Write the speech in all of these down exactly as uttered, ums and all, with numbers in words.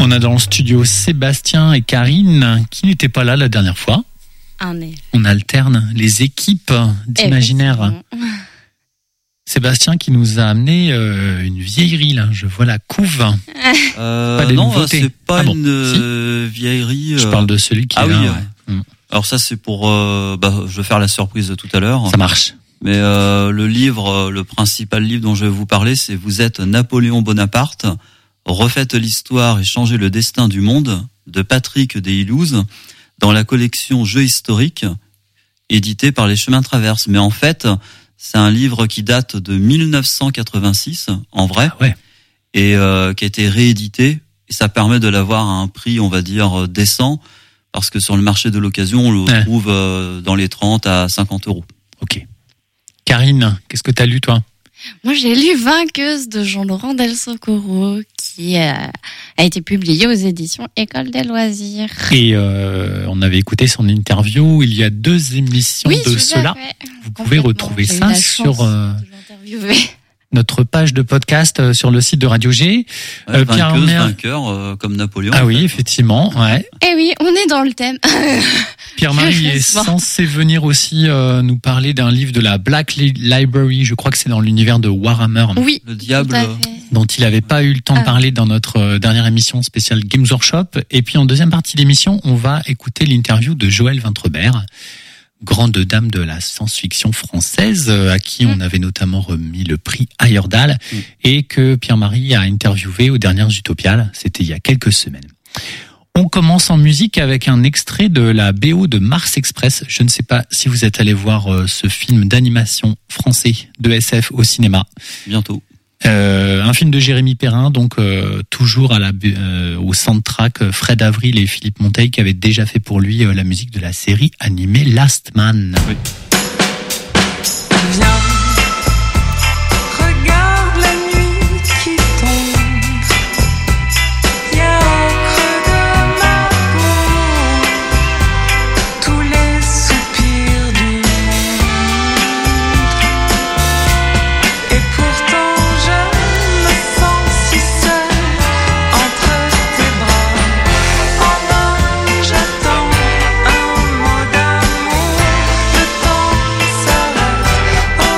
On a dans le studio Sébastien et Karine qui n'étaient pas là la dernière fois. En effet. On alterne les équipes d'imaginaire. Sébastien qui nous a amené euh, une vieillerie là, je vois la couve. Euh, pas des non, nouveautés. c'est pas ah bon, une euh, vieillerie. Euh... Je parle de celui qui ah est oui, là. ouais. Ouais. Mm. Alors ça c'est pour, euh, bah, je vais faire la surprise tout à l'heure. Ça marche. Mais euh, le livre, le principal livre dont je vais vous parler, c'est Vous êtes Napoléon Bonaparte, refaites l'histoire et changez le destin du monde de Patrick Deshilouze dans la collection Jeux historiques édité par les Chemins de Traverse. Mais en fait, c'est un livre qui date de mille neuf cent quatre-vingt-six, en vrai, ah ouais. et euh, qui a été réédité. Et ça permet de l'avoir à un prix, on va dire, décent, parce que sur le marché de l'occasion, on le ouais. trouve euh, dans les trente à cinquante euros. Ok. Karine, qu'est-ce que tu as lu, toi ? Moi, j'ai lu Vainqueuse de Jean-Laurent Del Socorro, qui euh, a été publié aux éditions École des loisirs. Et euh, on avait écouté son interview il y a deux émissions oui, de cela. Vous pouvez retrouver j'ai ça sur euh, de notre page de podcast euh, sur le site de Radio G. Ouais, euh, Pierre vainqueuse, Mer... vainqueur, euh, comme Napoléon. Ah oui, effectivement. Ouais. Eh oui, on est dans le thème. Pierre-Marie est censé venir aussi euh, nous parler d'un livre de la Black Library. Je crois que c'est dans l'univers de Warhammer. Oui, le diable. Dont il n'avait pas eu le temps ah. de parler dans notre euh, dernière émission spéciale Games Workshop. Et puis en deuxième partie de l'émission, on va écouter l'interview de Joëlle Vintrebert, grande dame de la science-fiction française, à qui mmh. on avait notamment remis le prix Heyerdahl mmh. et que Pierre-Marie a interviewé aux dernières Utopiales. C'était il y a quelques semaines. On commence en musique avec un extrait de la B O de Mars Express. Je ne sais pas si vous êtes allé voir euh, ce film d'animation français de S F au cinéma. Bientôt. Euh, un film de Jérémy Perrin, donc euh, toujours à la, euh, au soundtrack Fred Avril et Philippe Monteil qui avaient déjà fait pour lui euh, la musique de la série animée Last Man. Oui. Viens, regarde la nuit qui tombe. Y'a au creux de ma peau tous les soupirs du monde. Et pourtant je me sens si seule entre tes bras. En vain j'attends un mot d'amour. Le temps s'arrête.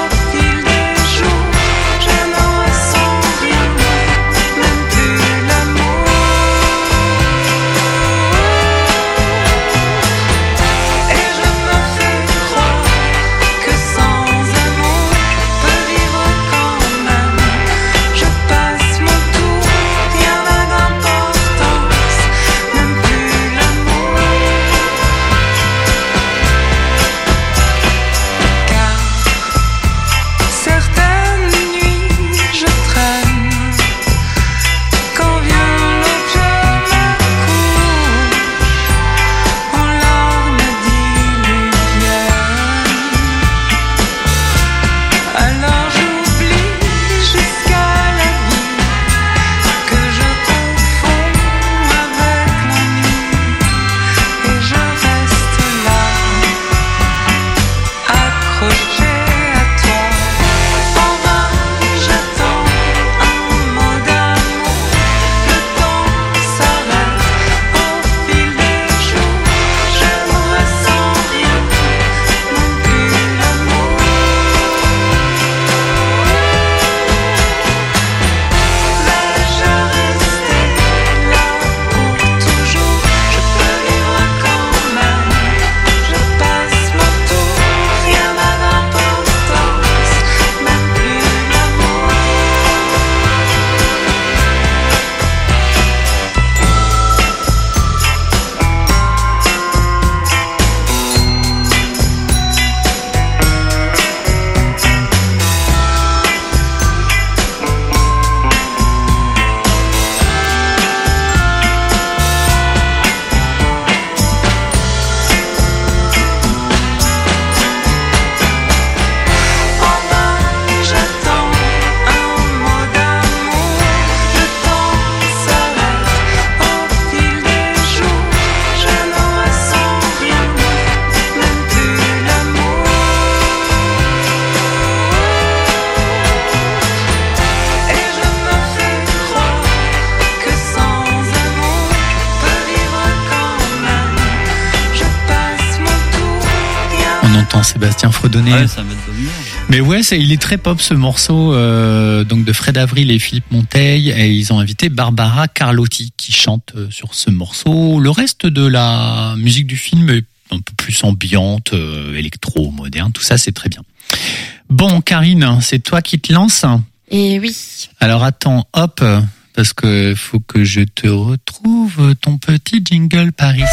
Sébastien Fredonnet. Ouais, ça met de bonne humeur. Mais ouais, c'est, il est très pop ce morceau, euh, donc de Fred Avril et Philippe Monteil, et ils ont invité Barbara Carlotti qui chante sur ce morceau. Le reste de la musique du film est un peu plus ambiante, euh, électro, moderne, tout ça c'est très bien. Bon, Karine, c'est toi qui te lances. Et oui. Alors attends, hop, parce que faut que je te retrouve ton petit jingle par ici.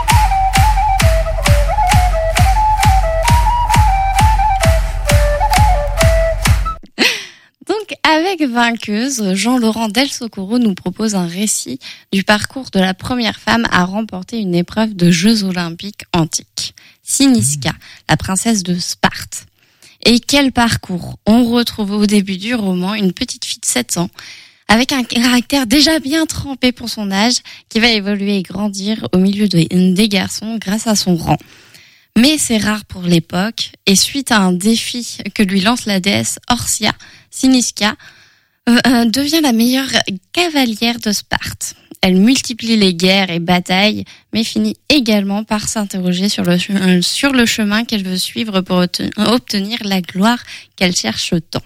Donc, avec Vainqueuse, Jean-Laurent Del Socorro nous propose un récit du parcours de la première femme à remporter une épreuve de Jeux Olympiques antiques. Cynisca, la princesse de Sparte. Et quel parcours! On retrouve au début du roman une petite fille de sept ans, avec un caractère déjà bien trempé pour son âge, qui va évoluer et grandir au milieu de, des garçons grâce à son rang. Mais c'est rare pour l'époque, et suite à un défi que lui lance la déesse Orcia, Cynisca euh, devient la meilleure cavalière de Sparte. Elle multiplie les guerres et batailles, mais finit également par s'interroger sur le, euh, sur le chemin qu'elle veut suivre pour obtenir la gloire qu'elle cherche tant.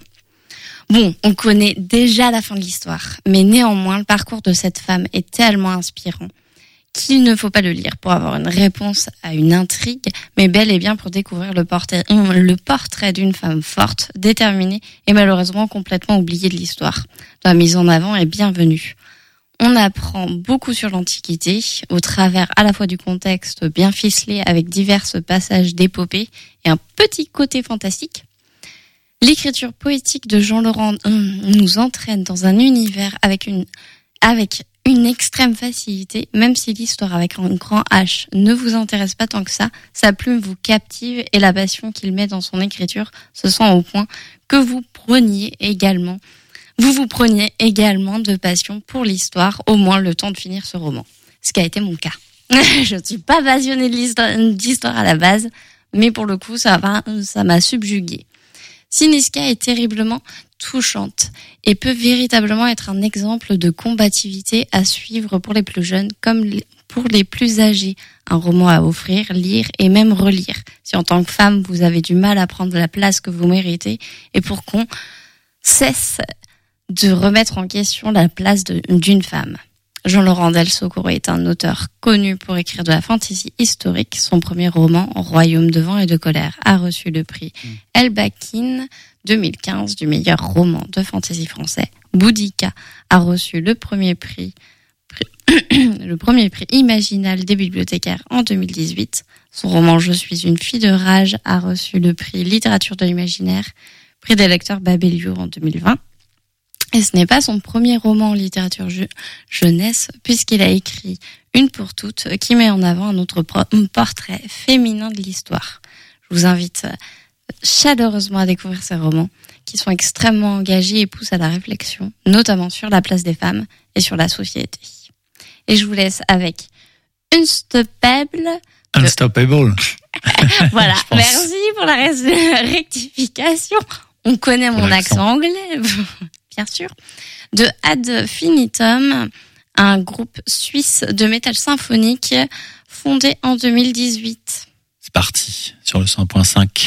Bon, on connaît déjà la fin de l'histoire, mais néanmoins, le parcours de cette femme est tellement inspirant qu'il ne faut pas le lire pour avoir une réponse à une intrigue, mais bel et bien pour découvrir le portrait, le portrait d'une femme forte, déterminée et malheureusement complètement oubliée de l'histoire. La mise en avant est bienvenue. On apprend beaucoup sur l'Antiquité, au travers à la fois du contexte bien ficelé avec divers passages d'épopée et un petit côté fantastique. L'écriture poétique de Jean-Laurent nous entraîne dans un univers avec une, avec une extrême facilité, même si l'histoire avec un grand H ne vous intéresse pas tant que ça, sa plume vous captive et la passion qu'il met dans son écriture se sent au point que vous preniez également Vous vous preniez également de passion pour l'histoire, au moins le temps de finir ce roman. Ce qui a été mon cas. Je ne suis pas passionnée de l'histoire, d'histoire à la base, mais pour le coup, ça va, ça m'a subjuguée. Cynisca est terriblement touchante et peut véritablement être un exemple de combativité à suivre pour les plus jeunes comme pour les plus âgés. Un roman à offrir, lire et même relire. Si en tant que femme, vous avez du mal à prendre la place que vous méritez et pour qu'on cesse de remettre en question la place de, d'une femme. Jean-Laurent Del Socorro est un auteur connu pour écrire de la fantasy historique. Son premier roman, Royaume de vent et de colère, a reçu le prix mmh. Elbakin deux mille quinze du meilleur roman de fantasy français. Boudica a reçu le premier prix, prix le premier prix Imaginal des bibliothécaires en deux mille dix-huit. Son roman Je suis une fille de rage a reçu le prix Littérature de l'imaginaire, prix des lecteurs Babeliour en deux mille vingt. Et ce n'est pas son premier roman en littérature je- jeunesse, puisqu'il a écrit Une pour toutes, qui met en avant un autre pro- un portrait féminin de l'histoire. Je vous invite chaleureusement à découvrir ces romans, qui sont extrêmement engagés et poussent à la réflexion, notamment sur la place des femmes et sur la société. Et je vous laisse avec Unstoppable. Unstoppable. Voilà, merci pour la ré- rectification. On connaît mon accent anglais. Bien sûr, de Ad Infinitum, un groupe suisse de métal symphonique fondé en deux mille dix-huit. C'est parti sur le cent point cinq.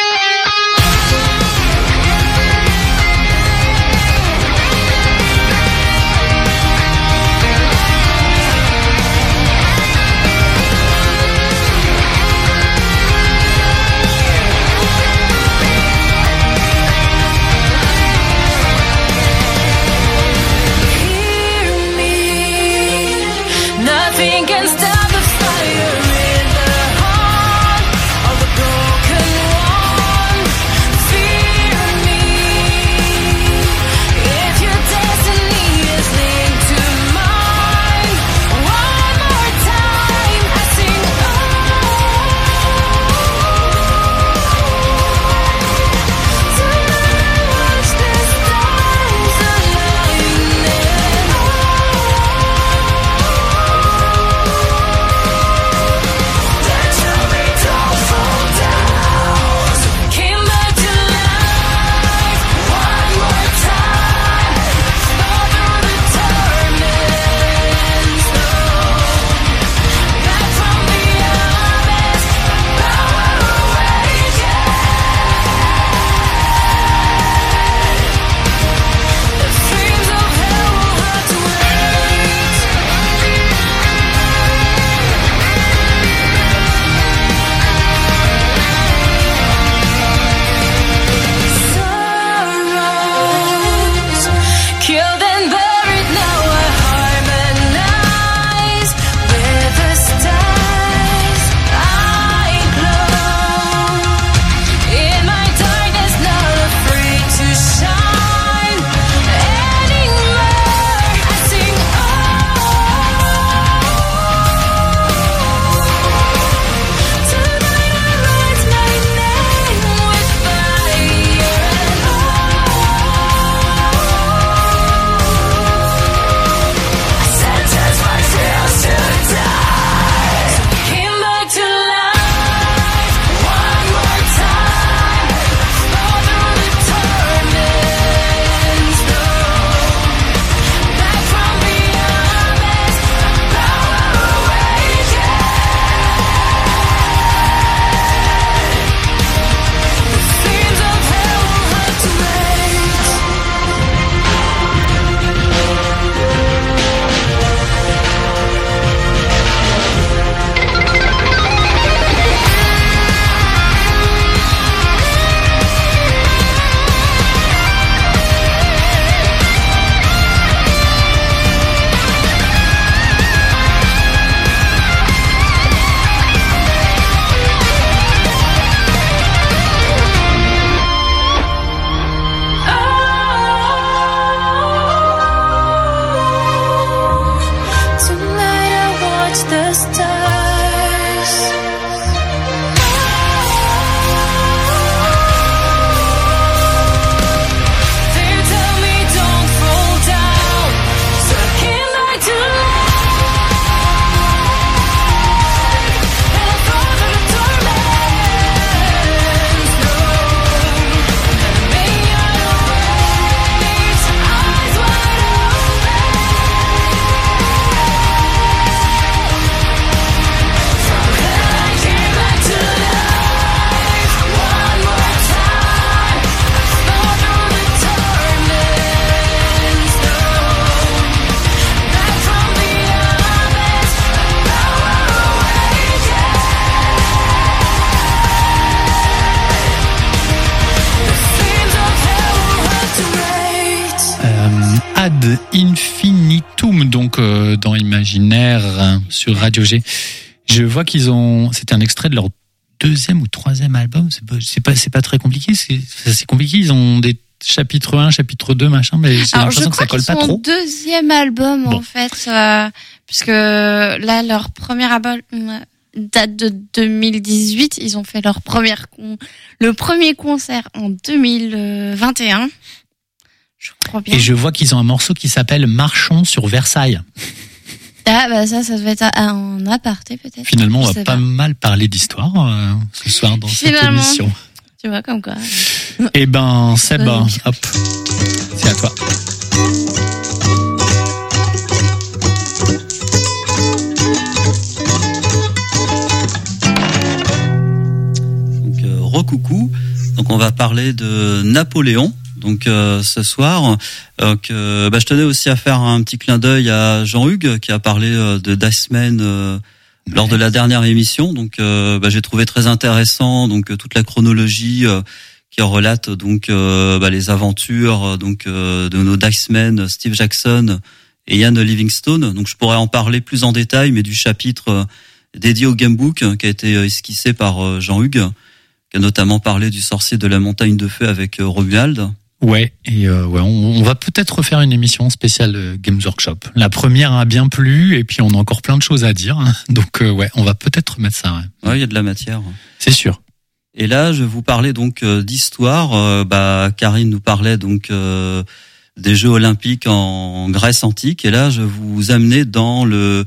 Nothing can stop the fire in the heart of the broken one. Ad Infinitum, donc euh, dans Imaginaire hein, sur Radio G. Je vois qu'ils ont, c'était un extrait de leur deuxième ou troisième album. C'est pas, c'est pas, c'est pas très compliqué. C'est, c'est compliqué. Ils ont des chapitres un, chapitre deux, machin, mais j'ai Alors, l'impression je que ça crois colle qu'ils pas sont trop. au deuxième album, Bon. en fait, euh, puisque là, leur premier album euh, date de deux mille dix-huit. Ils ont fait leur première con- le premier concert en deux mille vingt et un. Je crois bien. Et je vois qu'ils ont un morceau qui s'appelle Marchons sur Versailles. Ah, bah, ça, ça devait être un aparté, peut-être. Finalement, on Je va sais pas, pas. mal parler d'histoire euh, ce soir dans cette Finalement. émission. Tu vois, comme quoi. Eh ben, Seb, Ouais. hop, c'est à toi. Donc, euh, recoucou. Donc, on va parler de Napoléon. Donc, euh, ce soir, euh, que, bah, je tenais aussi à faire un petit clin d'œil à Jean-Hugues qui a parlé euh, de Diceman euh, lors de la dernière émission. Donc, euh, bah, j'ai trouvé très intéressant donc euh, toute la chronologie euh, qui relate donc euh, bah, les aventures euh, donc euh, de nos Dicemen, Steve Jackson et Ian Livingstone. Donc, je pourrais en parler plus en détail, mais du chapitre euh, dédié au Gamebook euh, qui a été esquissé par euh, Jean-Hugues, qui a notamment parlé du sorcier de la montagne de feu avec euh, Romuald. Ouais, et euh, ouais, on, on va peut-être refaire une émission spéciale euh, Games Workshop. La première a bien plu, et puis on a encore plein de choses à dire. hein. Donc euh, ouais, on va peut-être remettre ça. Ouais. Ouais, il y a de la matière. C'est sûr. Et là, je vais vous parler donc euh, d'histoire. Euh, bah, Karine nous parlait donc euh, des Jeux Olympiques en Grèce antique, et là, je vais vous amener dans le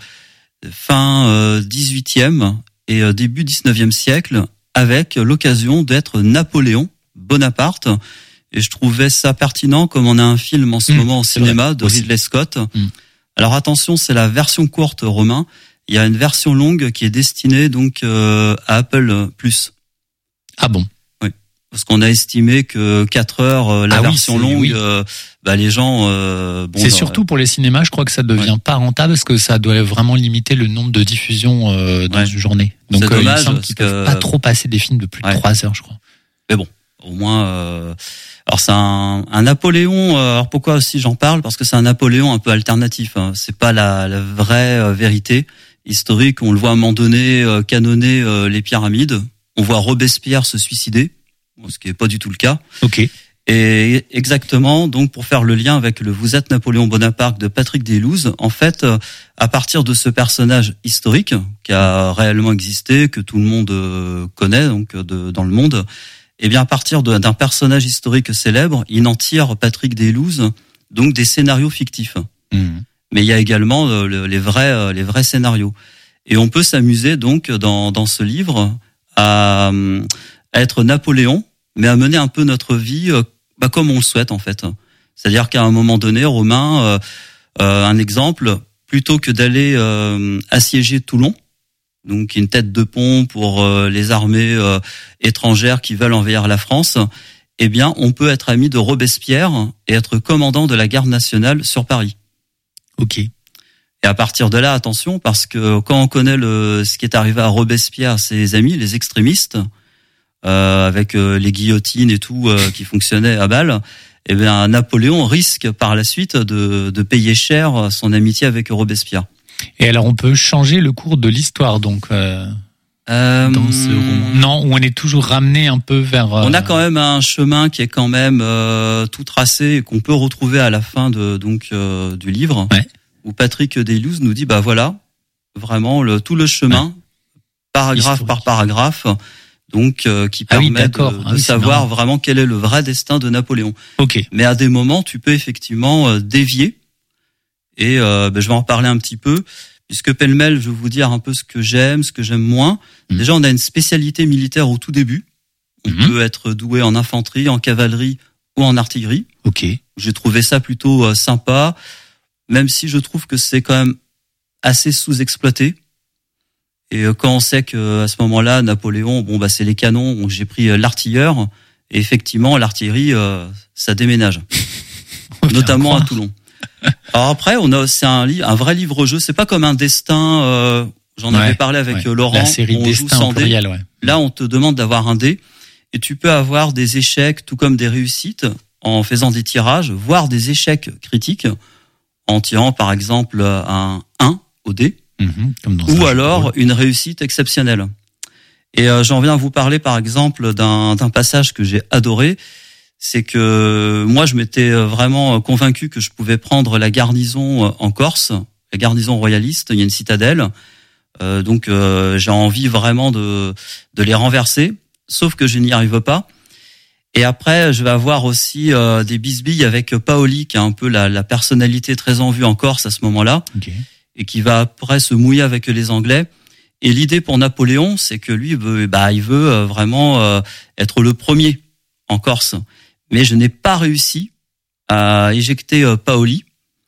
fin euh, dix-huitième et euh, début dix-neuvième siècle, avec l'occasion d'être Napoléon Bonaparte. Et je trouvais ça pertinent, comme on a un film en ce Mmh, moment au c'est cinéma vrai, de aussi. Ridley Scott. Mmh. Alors attention, c'est la version courte romain. Il y a une version longue qui est destinée donc euh, à Apple Plus. Ah bon. Parce qu'on a estimé que quatre heures, euh, la Ah oui, version c'est- longue, oui. euh, bah les gens... Euh, bon, c'est dans- surtout pour les cinémas, je crois que ça devient Ouais. pas rentable parce que ça doit vraiment limiter le nombre de diffusions euh, dans Ouais. une journée. Donc C'est euh, il me dommage, semble parce qu'ils peuvent que- pas trop passer des films de plus de Ouais. trois heures, je crois. Mais bon, au moins... Euh... Alors c'est un, un Napoléon. euh, Alors pourquoi aussi j'en parle? Parce que c'est un Napoléon un peu alternatif. Hein. C'est pas la, la vraie euh, vérité historique. On le voit à un moment donné euh, canonner euh, les pyramides. On voit Robespierre se suicider, ce qui est pas du tout le cas. Ok. Et exactement, donc pour faire le lien avec le Vous êtes Napoléon Bonaparte de Patrick Delouze, en fait, euh, à partir de ce personnage historique qui a réellement existé, que tout le monde euh, connaît donc de, dans le monde, et bien à partir de, d'un personnage historique célèbre, il en tire Patrick Delouze donc des scénarios fictifs. Mmh. Mais il y a également euh, le- les vrais euh, les vrais scénarios. Et on peut s'amuser donc dans dans ce livre à, euh, à être Napoléon, mais à mener un peu notre vie euh, bah, comme on le souhaite en fait. C'est-à-dire qu'à un moment donné, Romain, euh, euh, un exemple, plutôt que d'aller euh, assiéger Toulon, donc une tête de pont pour euh, les armées euh, étrangères qui veulent envahir la France, eh bien, on peut être ami de Robespierre et être commandant de la garde nationale sur Paris. Ok. Et à partir de là, attention, parce que quand on connaît le ce qui est arrivé à Robespierre, ses amis, les extrémistes, euh, avec euh, les guillotines et tout euh, qui fonctionnaient à balle, eh bien Napoléon risque par la suite de, de payer cher son amitié avec Robespierre. Et alors on peut changer le cours de l'histoire donc euh, Euh, dans ce roman. Non, où on est toujours ramené un peu vers. euh, On a quand même un chemin qui est quand même euh, tout tracé et qu'on peut retrouver à la fin de donc euh, du livre, Ouais. où Patrick Delouze nous dit bah voilà vraiment le tout le chemin Ouais. paragraphe Historique. par paragraphe donc euh, qui Ah oui, permet d'accord. de, de Ah oui, c'est savoir marrant. vraiment quel est le vrai destin de Napoléon. Ok. Mais à des moments tu peux effectivement euh, dévier et euh, ben, je vais en parler un petit peu. Puisque pêle-mêle, je vais vous dire un peu ce que j'aime, ce que j'aime moins. Mmh. Déjà, on a une spécialité militaire au tout début. On Mmh. peut être doué en infanterie, en cavalerie ou en artillerie. Ok. J'ai trouvé ça plutôt euh, sympa, même si je trouve que c'est quand même assez sous-exploité. Et euh, quand on sait que à ce moment-là, Napoléon, bon bah c'est les canons, donc j'ai pris euh, l'artilleur. Et effectivement, l'artillerie, euh, ça déménage, notamment à Toulon. Alors après, on a c'est un livre, un vrai livre-jeu. C'est pas comme un destin. Euh, j'en avais Ouais, parlé avec ouais. euh, Laurent. La série où on joue Destin sans en dés. pluriel, ouais. Là, on te demande d'avoir un dé et tu peux avoir des échecs tout comme des réussites en faisant des tirages, voire des échecs critiques, en tirant par exemple un un au dé, Mmh, comme dans ou un alors jeu de une réussite exceptionnelle. Et euh, j'en viens à vous parler par exemple d'un, d'un passage que j'ai adoré, c'est que moi je m'étais vraiment convaincu que je pouvais prendre la garnison en Corse, la garnison royaliste, il y a une citadelle, euh, donc euh, j'ai envie vraiment de, de les renverser, sauf que je n'y arrive pas. Et après, je vais avoir aussi euh, des bisbilles avec Paoli, qui a un peu la, la personnalité très en vue en Corse à ce moment-là, Ok. et qui va après se mouiller avec les Anglais. Et l'idée pour Napoléon, c'est que lui, veut, bah, il veut euh, vraiment euh, être le premier en Corse. Mais je n'ai pas réussi à éjecter euh, Paoli.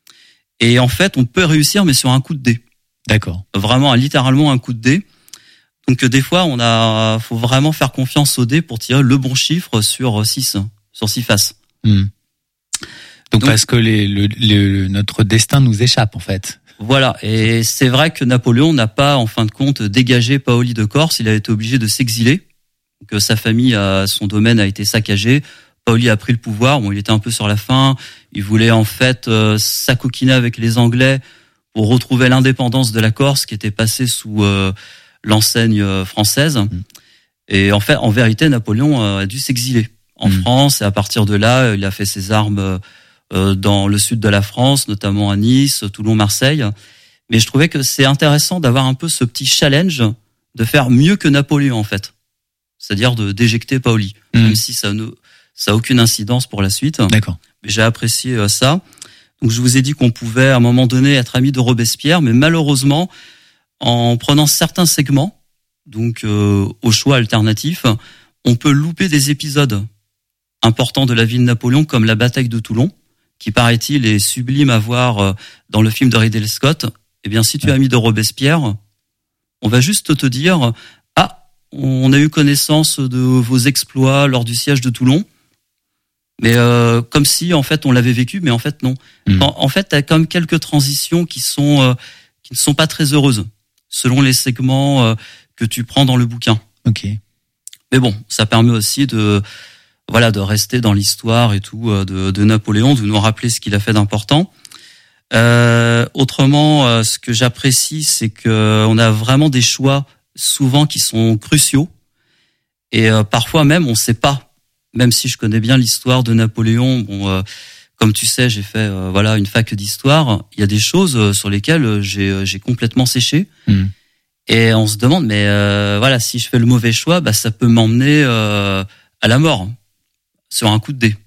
Et en fait, on peut réussir, mais sur un coup de dé. D'accord. Vraiment, littéralement un coup de dé. Donc des fois, on a, faut vraiment faire confiance au dé pour tirer le bon chiffre sur six, sur six faces. Mmh. Donc, Donc- parce que les, le, le- notre destin nous échappe en fait. Voilà. Et c'est vrai que Napoléon n'a pas, en fin de compte, dégagé Paoli de Corse. Il a été obligé de s'exiler. Donc sa famille, a, son domaine a été saccagé. Paoli a pris le pouvoir. Bon, il était un peu sur la fin. Il voulait en fait euh, s'acoquiner avec les Anglais pour retrouver l'indépendance de la Corse qui était passée sous euh, l'enseigne euh, française. Mmh. Et en fait, en vérité, Napoléon euh, a dû s'exiler en mmh. France. Et à partir de là, il a fait ses armes euh, dans le sud de la France, notamment à Nice, Toulon, Marseille. Mais je trouvais que c'est intéressant d'avoir un peu ce petit challenge de faire mieux que Napoléon en fait. C'est-à-dire de d'éjecter Paoli, mmh. même si ça ne ça a aucune incidence pour la suite. D'accord. Mais j'ai apprécié euh, ça. Donc je vous ai dit qu'on pouvait à un moment donné être ami de Robespierre, mais malheureusement, en prenant certains segments, donc euh, au choix alternatif, on peut louper des épisodes importants de la vie de Napoléon, comme la bataille de Toulon, qui paraît-il est sublime à voir euh, dans le film de Ridley Scott. Eh bien, si tu es ami de Robespierre, on va juste te dire « Ah, on a eu connaissance de vos exploits lors du siège de Toulon ». Mais euh, comme si en fait on l'avait vécu, mais en fait non. Mmh. En, en fait, t'as comme quelques transitions qui sont euh, qui ne sont pas très heureuses selon les segments euh, que tu prends dans le bouquin. Ok. Mais bon, ça permet aussi de voilà de rester dans l'histoire et tout euh, de, de Napoléon, de nous rappeler ce qu'il a fait d'important. Euh, autrement, euh, ce que j'apprécie, c'est que on a vraiment des choix souvent qui sont cruciaux et euh, parfois même on ne sait pas. Même si je connais bien l'histoire de Napoléon, bon, euh, comme tu sais, j'ai fait euh, voilà une fac d'histoire. Il y a des choses sur lesquelles j'ai, j'ai complètement séché, mmh. et on se demande, mais euh, voilà, si je fais le mauvais choix, bah ça peut m'emmener euh, à la mort sur un coup de dé.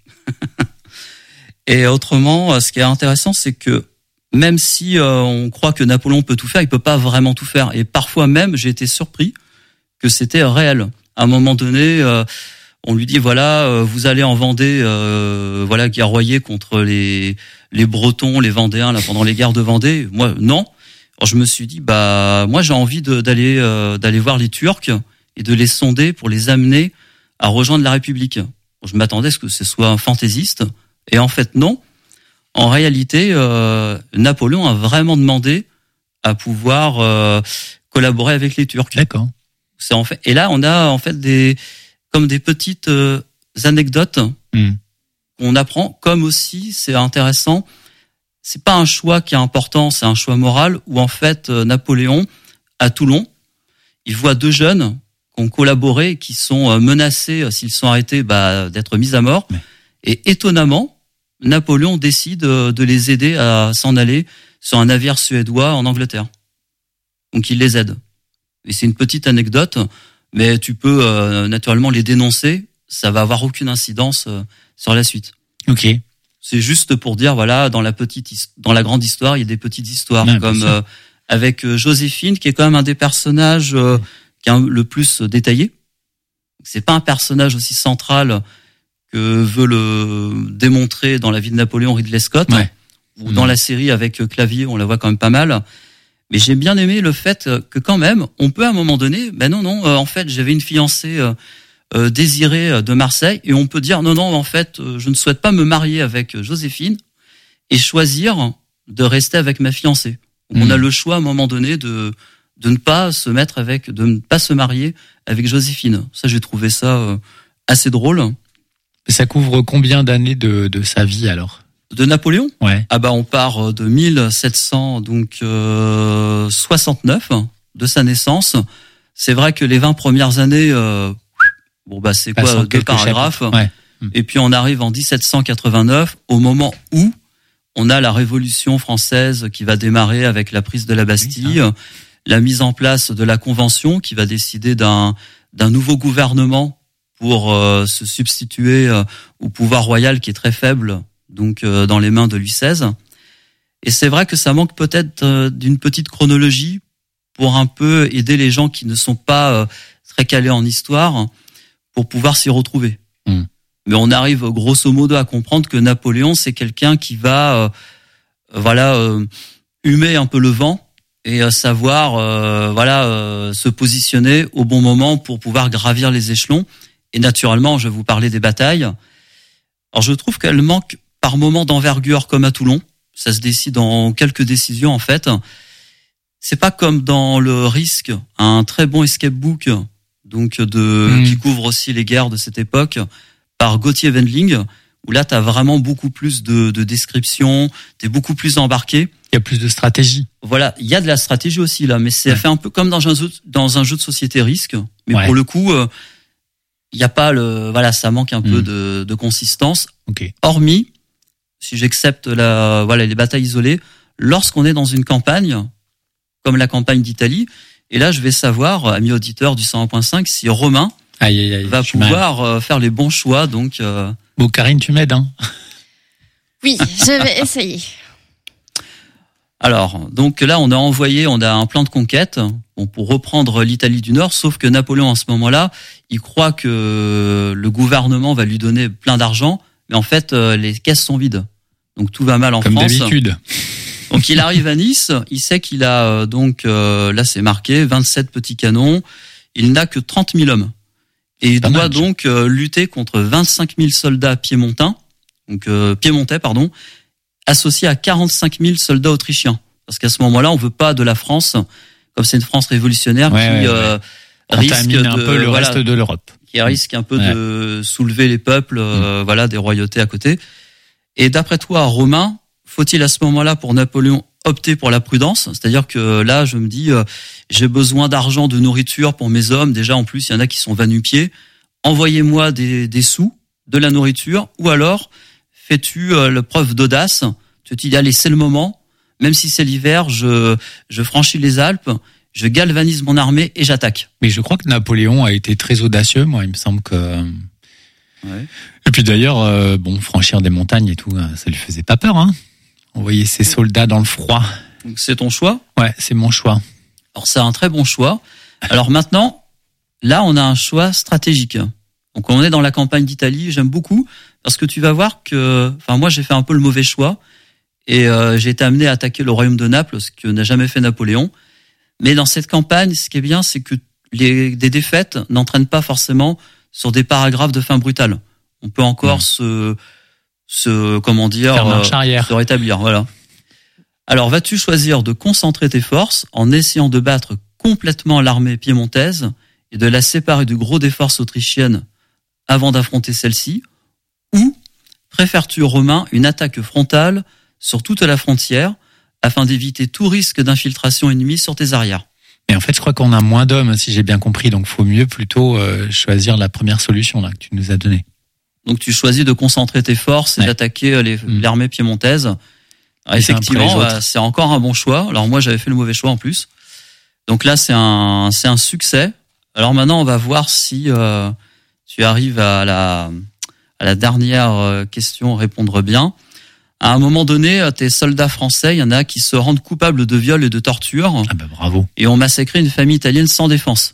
Et autrement, ce qui est intéressant, c'est que même si euh, on croit que Napoléon peut tout faire, il peut pas vraiment tout faire. Et parfois même, j'ai été surpris que c'était réel. À un moment donné. Euh, On lui dit voilà, vous allez en Vendée, euh, voilà, guerroyer contre les les Bretons, les Vendéens là pendant les guerres de Vendée. Moi non. Alors je me suis dit bah moi j'ai envie de, d'aller euh, d'aller voir les Turcs et de les sonder pour les amener à rejoindre la République. Je m'attendais à ce que ce soit un fantaisiste et en fait non. En réalité, euh, Napoléon a vraiment demandé à pouvoir euh, collaborer avec les Turcs. D'accord. C'est en fait et là on a en fait des comme des petites euh, anecdotes mmh. qu'on apprend, comme aussi, c'est intéressant, c'est pas un choix qui est important, c'est un choix moral, où en fait, euh, Napoléon, à Toulon, il voit deux jeunes qui ont collaboré et qui sont euh, menacés, euh, s'ils sont arrêtés, bah, d'être mis à mort. Mmh. Et étonnamment, Napoléon décide euh, de les aider à s'en aller sur un navire suédois en Angleterre. Donc il les aide. Et c'est une petite anecdote, mais tu peux euh, naturellement les dénoncer, ça va avoir aucune incidence euh, sur la suite. Ok. C'est juste pour dire voilà, dans la petite, dans la grande histoire, il y a des petites histoires ouais, comme euh, avec euh, Joséphine, qui est quand même un des personnages euh, qui est le plus détaillé. C'est pas un personnage aussi central que veut le démontrer dans la vie de Napoléon Ridley Scott, ouais. ou mmh. dans la série avec Clavier, on la voit quand même pas mal. Mais j'ai bien aimé le fait que quand même, on peut à un moment donné, ben non, non, euh, en fait, j'avais une fiancée euh, euh, désirée de Marseille, et on peut dire non, non, en fait, euh, je ne souhaite pas me marier avec Joséphine et choisir de rester avec ma fiancée. Mmh. On a le choix à un moment donné de de ne pas se mettre avec, de ne pas se marier avec Joséphine. Ça, j'ai trouvé ça euh, assez drôle. Ça couvre combien d'années de, de sa vie alors? De Napoléon? Ouais. Ah bah on part de mille sept cents donc euh, soixante-neuf de sa naissance. C'est vrai que les vingt premières années, euh, bon bah c'est Passant quoi deux quelques paragraphes. Ouais. Et puis on arrive en dix-sept cent quatre-vingt-neuf au moment où on a la Révolution française qui va démarrer avec la prise de la Bastille, oui, la mise en place de la Convention qui va décider d'un d'un nouveau gouvernement pour euh, se substituer euh, au pouvoir royal qui est très faible, donc euh, dans les mains de Louis seize. Et c'est vrai que ça manque peut-être euh, d'une petite chronologie pour un peu aider les gens qui ne sont pas euh, très calés en histoire pour pouvoir s'y retrouver. Mmh. Mais on arrive grosso modo à comprendre que Napoléon, c'est quelqu'un qui va euh, voilà euh, humer un peu le vent et euh, savoir euh, voilà euh, se positionner au bon moment pour pouvoir gravir les échelons. Et naturellement, je vais vous parler des batailles. Alors je trouve qu'elles manquent par moments d'envergure comme à Toulon. Ça se décide en quelques décisions en fait. C'est pas comme dans le Risque, un très bon escape book donc de mmh. qui couvre aussi les guerres de cette époque par Gauthier Wendling, où là t'as vraiment beaucoup plus de, de descriptions, t'es beaucoup plus embarqué. Il y a plus de stratégie. Voilà, il y a de la stratégie aussi là, mais c'est ouais. fait un peu comme dans un jeu, dans un jeu de société Risque, mais ouais. pour le coup, il euh, y a pas le, voilà, ça manque un mmh. peu de, de consistance. Okay. Hormis, si j'accepte la, voilà, les batailles isolées, lorsqu'on est dans une campagne, comme la campagne d'Italie, et là je vais savoir, ami auditeur du cent un point cinq, si Romain aïe, aïe, aïe, va pouvoir euh, faire les bons choix. Donc, euh... bon, Karine, tu m'aides, hein? Oui, je vais essayer. Alors, donc là, on a envoyé, on a un plan de conquête bon, pour reprendre l'Italie du Nord, sauf que Napoléon, à ce moment-là, il croit que le gouvernement va lui donner plein d'argent, mais en fait, euh, les caisses sont vides. Donc, tout va mal en Comme France. Comme d'habitude. Donc, il arrive à Nice, il sait qu'il a, euh, donc, euh, là, c'est marqué, vingt-sept petits canons, il n'a que trente mille hommes. Et il doit mal, donc euh, lutter contre vingt-cinq mille soldats piémontains, donc euh, piémontais pardon, associés à quarante-cinq mille soldats autrichiens. Parce qu'à ce moment-là, on veut pas de la France, comme c'est une France révolutionnaire ouais, qui ouais, euh, ouais. risque de, un peu le voilà, reste de l'Europe, qui risque un peu ouais. de soulever les peuples, euh, mmh. voilà, des royautés à côté. Et d'après toi, Romain, faut-il à ce moment-là pour Napoléon opter pour la prudence? C'est-à-dire que là, je me dis, euh, j'ai besoin d'argent, de nourriture pour mes hommes. Déjà, en plus, il y en a qui sont va-nu-pieds. Envoyez-moi des, des sous, de la nourriture, ou alors fais-tu euh, la preuve d'audace? Tu te dis, allez, c'est le moment. Même si c'est l'hiver, je, je franchis les Alpes, je galvanise mon armée et j'attaque. Mais je crois que Napoléon a été très audacieux. Moi, il me semble que. Ouais. Et puis d'ailleurs, euh, bon, franchir des montagnes et tout, ça lui faisait pas peur, hein. Envoyer ses soldats dans le froid. Donc c'est ton choix? Ouais, c'est mon choix. Alors c'est un très bon choix. Alors maintenant, là on a un choix stratégique. Donc on est dans la campagne d'Italie, j'aime beaucoup, parce que tu vas voir que, enfin moi j'ai fait un peu le mauvais choix, et euh, j'ai été amené à attaquer le royaume de Naples, ce que n'a jamais fait Napoléon. Mais dans cette campagne, ce qui est bien, c'est que les, des défaites n'entraînent pas forcément sur des paragraphes de fin brutale. On peut encore mmh. se... se comment dire faire marche arrière. se rétablir, voilà. Alors vas-tu choisir de concentrer tes forces en essayant de battre complètement l'armée piémontaise et de la séparer du gros des forces autrichiennes avant d'affronter celle-ci, ou préfères-tu, Romain, une attaque frontale sur toute la frontière afin d'éviter tout risque d'infiltration ennemie sur tes arrières? Mais en fait, je crois qu'on a moins d'hommes, si j'ai bien compris, donc faut mieux plutôt euh, choisir la première solution là que tu nous as donnée. Donc tu choisis de concentrer tes forces et ouais. d'attaquer les, mmh. l'armée piémontaise. Alors, effectivement, euh, c'est encore un bon choix. Alors moi, j'avais fait le mauvais choix en plus. Donc là, c'est un, c'est un succès. Alors maintenant, on va voir si euh, tu arrives à la, à la dernière question, répondre bien. À un moment donné, tes soldats français, il y en a qui se rendent coupables de viol et de torture. Ah ben bravo. Et ont massacré une famille italienne sans défense.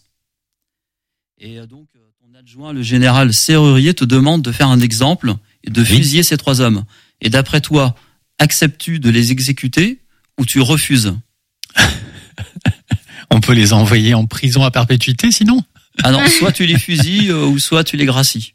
Et donc, ton adjoint, le général Serrurier, te demande de faire un exemple et de oui. fusiller ces trois hommes. Et d'après toi, acceptes-tu de les exécuter ou tu refuses? On peut les envoyer en prison à perpétuité, sinon? Ah non, soit tu les fusilles euh, ou soit tu les gracies.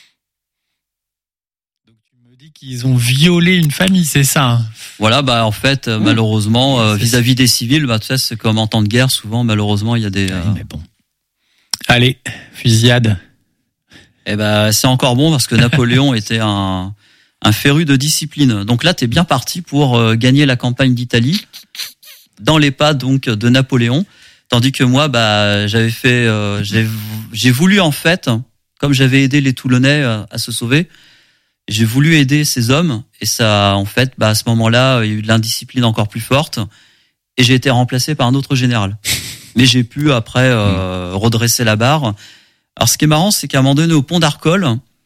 Donc tu me dis qu'ils ont violé une famille, c'est ça? Voilà, bah en fait, mmh. malheureusement, euh, vis-à-vis des civils, bah tu sais, c'est comme en temps de guerre, souvent, malheureusement, il y a des. Euh... Oui, mais bon. Allez, fusillade. Eh ben, c'est encore bon parce que Napoléon était un, un féru de discipline. Donc là, t'es bien parti pour euh, gagner la campagne d'Italie dans les pas donc de Napoléon. Tandis que moi, bah, j'avais fait, euh, j'ai, j'ai voulu en fait, comme j'avais aidé les Toulonnais à, à se sauver, j'ai voulu aider ces hommes et ça, en fait, bah, à ce moment-là, il y a eu de l'indiscipline encore plus forte et j'ai été remplacé par un autre général. Mais j'ai pu après euh, redresser la barre. Alors, ce qui est marrant, c'est qu'à un moment donné, au pont d'Arcole,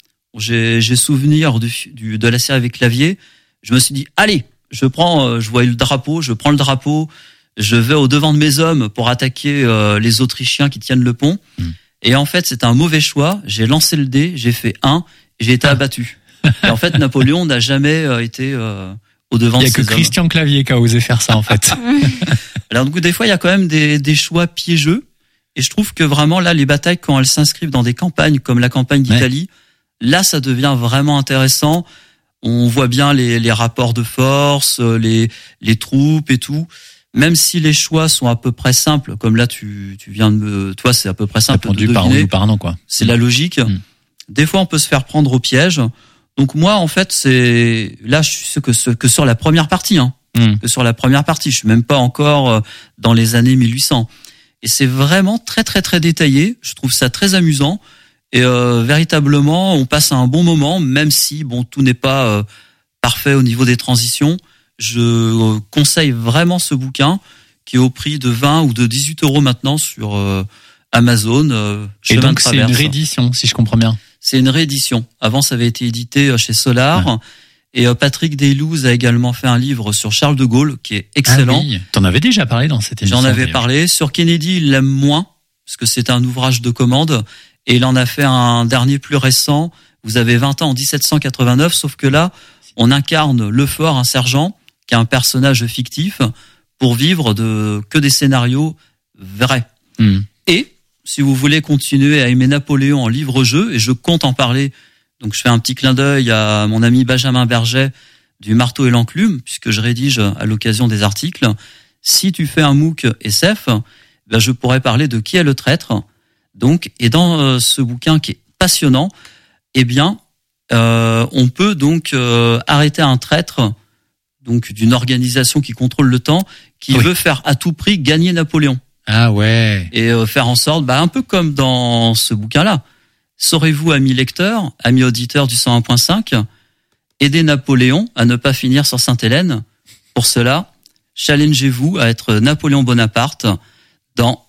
j'ai, j'ai souvenir du, du, de la série avec Clavier. Je me suis dit, allez, je prends, euh, je vois le drapeau, je prends le drapeau, je vais au devant de mes hommes pour attaquer euh, les Autrichiens qui tiennent le pont. Mmh. Et en fait, c'était un mauvais choix. J'ai lancé le dé, j'ai fait un, et j'ai été abattu. Et en fait, Napoléon n'a jamais euh, été euh, au devant de ses hommes. Il y a que Christian Clavier qui a osé faire ça, en fait. Alors, du coup, des fois, il y a quand même des, des choix piégeux. Et je trouve que vraiment, là, les batailles, quand elles s'inscrivent dans des campagnes comme la campagne d'Italie, ouais. là, ça devient vraiment intéressant. On voit bien les, les rapports de force, les, les troupes et tout. Même si les choix sont à peu près simples, comme là, tu, tu viens de me, toi, c'est à peu près simple de deviner. Par ou par non, quoi. C'est la logique. Mm. Des fois, on peut se faire prendre au piège. Donc moi, en fait, c'est là, je suis que que sur la première partie, hein, mm. que sur la première partie. Je suis même pas encore dans les années mille huit cents. Et c'est vraiment très très très détaillé. Je trouve ça très amusant. Et euh, véritablement, on passe un bon moment, même si bon, tout n'est pas euh, parfait au niveau des transitions. Je euh, conseille vraiment ce bouquin qui est au prix de vingt ou de dix-huit euros maintenant sur euh, Amazon. Euh, Et donc c'est une réédition, si je comprends bien. C'est une réédition. Avant, ça avait été édité chez Solar. Ouais. Et euh, Patrick Deslouze a également fait un livre sur Charles de Gaulle qui est excellent. Ah oui, t'en avais déjà parlé dans cette émission. J'en avais parlé. Sur Kennedy, il l'aime moins parce que c'est un ouvrage de commande. Et il en a fait un dernier plus récent. Vous avez vingt ans en dix-sept cent quatre-vingt-neuf, sauf que là, on incarne Lefort, un sergent, qui est un personnage fictif, pour vivre de que des scénarios vrais. Mmh. Et si vous voulez continuer à aimer Napoléon en livre-jeu, et je compte en parler, donc je fais un petit clin d'œil à mon ami Benjamin Berger du Marteau et l'Enclume, puisque je rédige à l'occasion des articles. Si tu fais un MOOC S F, ben je pourrais parler de Qui est le traître. Donc, et dans euh, ce bouquin qui est passionnant, eh bien, euh, on peut donc euh, arrêter un traître, donc d'une organisation qui contrôle le temps, qui oui. veut faire à tout prix gagner Napoléon. Ah ouais. Et euh, faire en sorte, bah un peu comme dans ce bouquin-là. Saurez-vous, amis lecteurs, amis auditeurs du cent un point cinq, aider Napoléon à ne pas finir sur Sainte-Hélène. Pour cela, challengez-vous à être Napoléon Bonaparte dans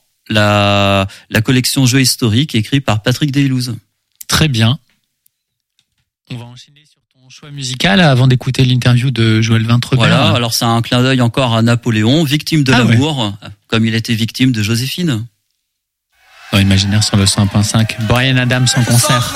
la, la collection Jeux historiques écrite par Patrick Deslouze. Très bien. On va enchaîner sur ton choix musical avant d'écouter l'interview de Joël Vintrebert. Voilà, alors c'est un clin d'œil encore à Napoléon, victime de ah l'amour, ouais. comme il était victime de Joséphine. Dans Imaginaire sur le cent un point cinq, Bryan Adams en concert.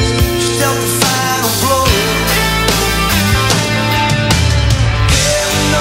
Dealt the final blow.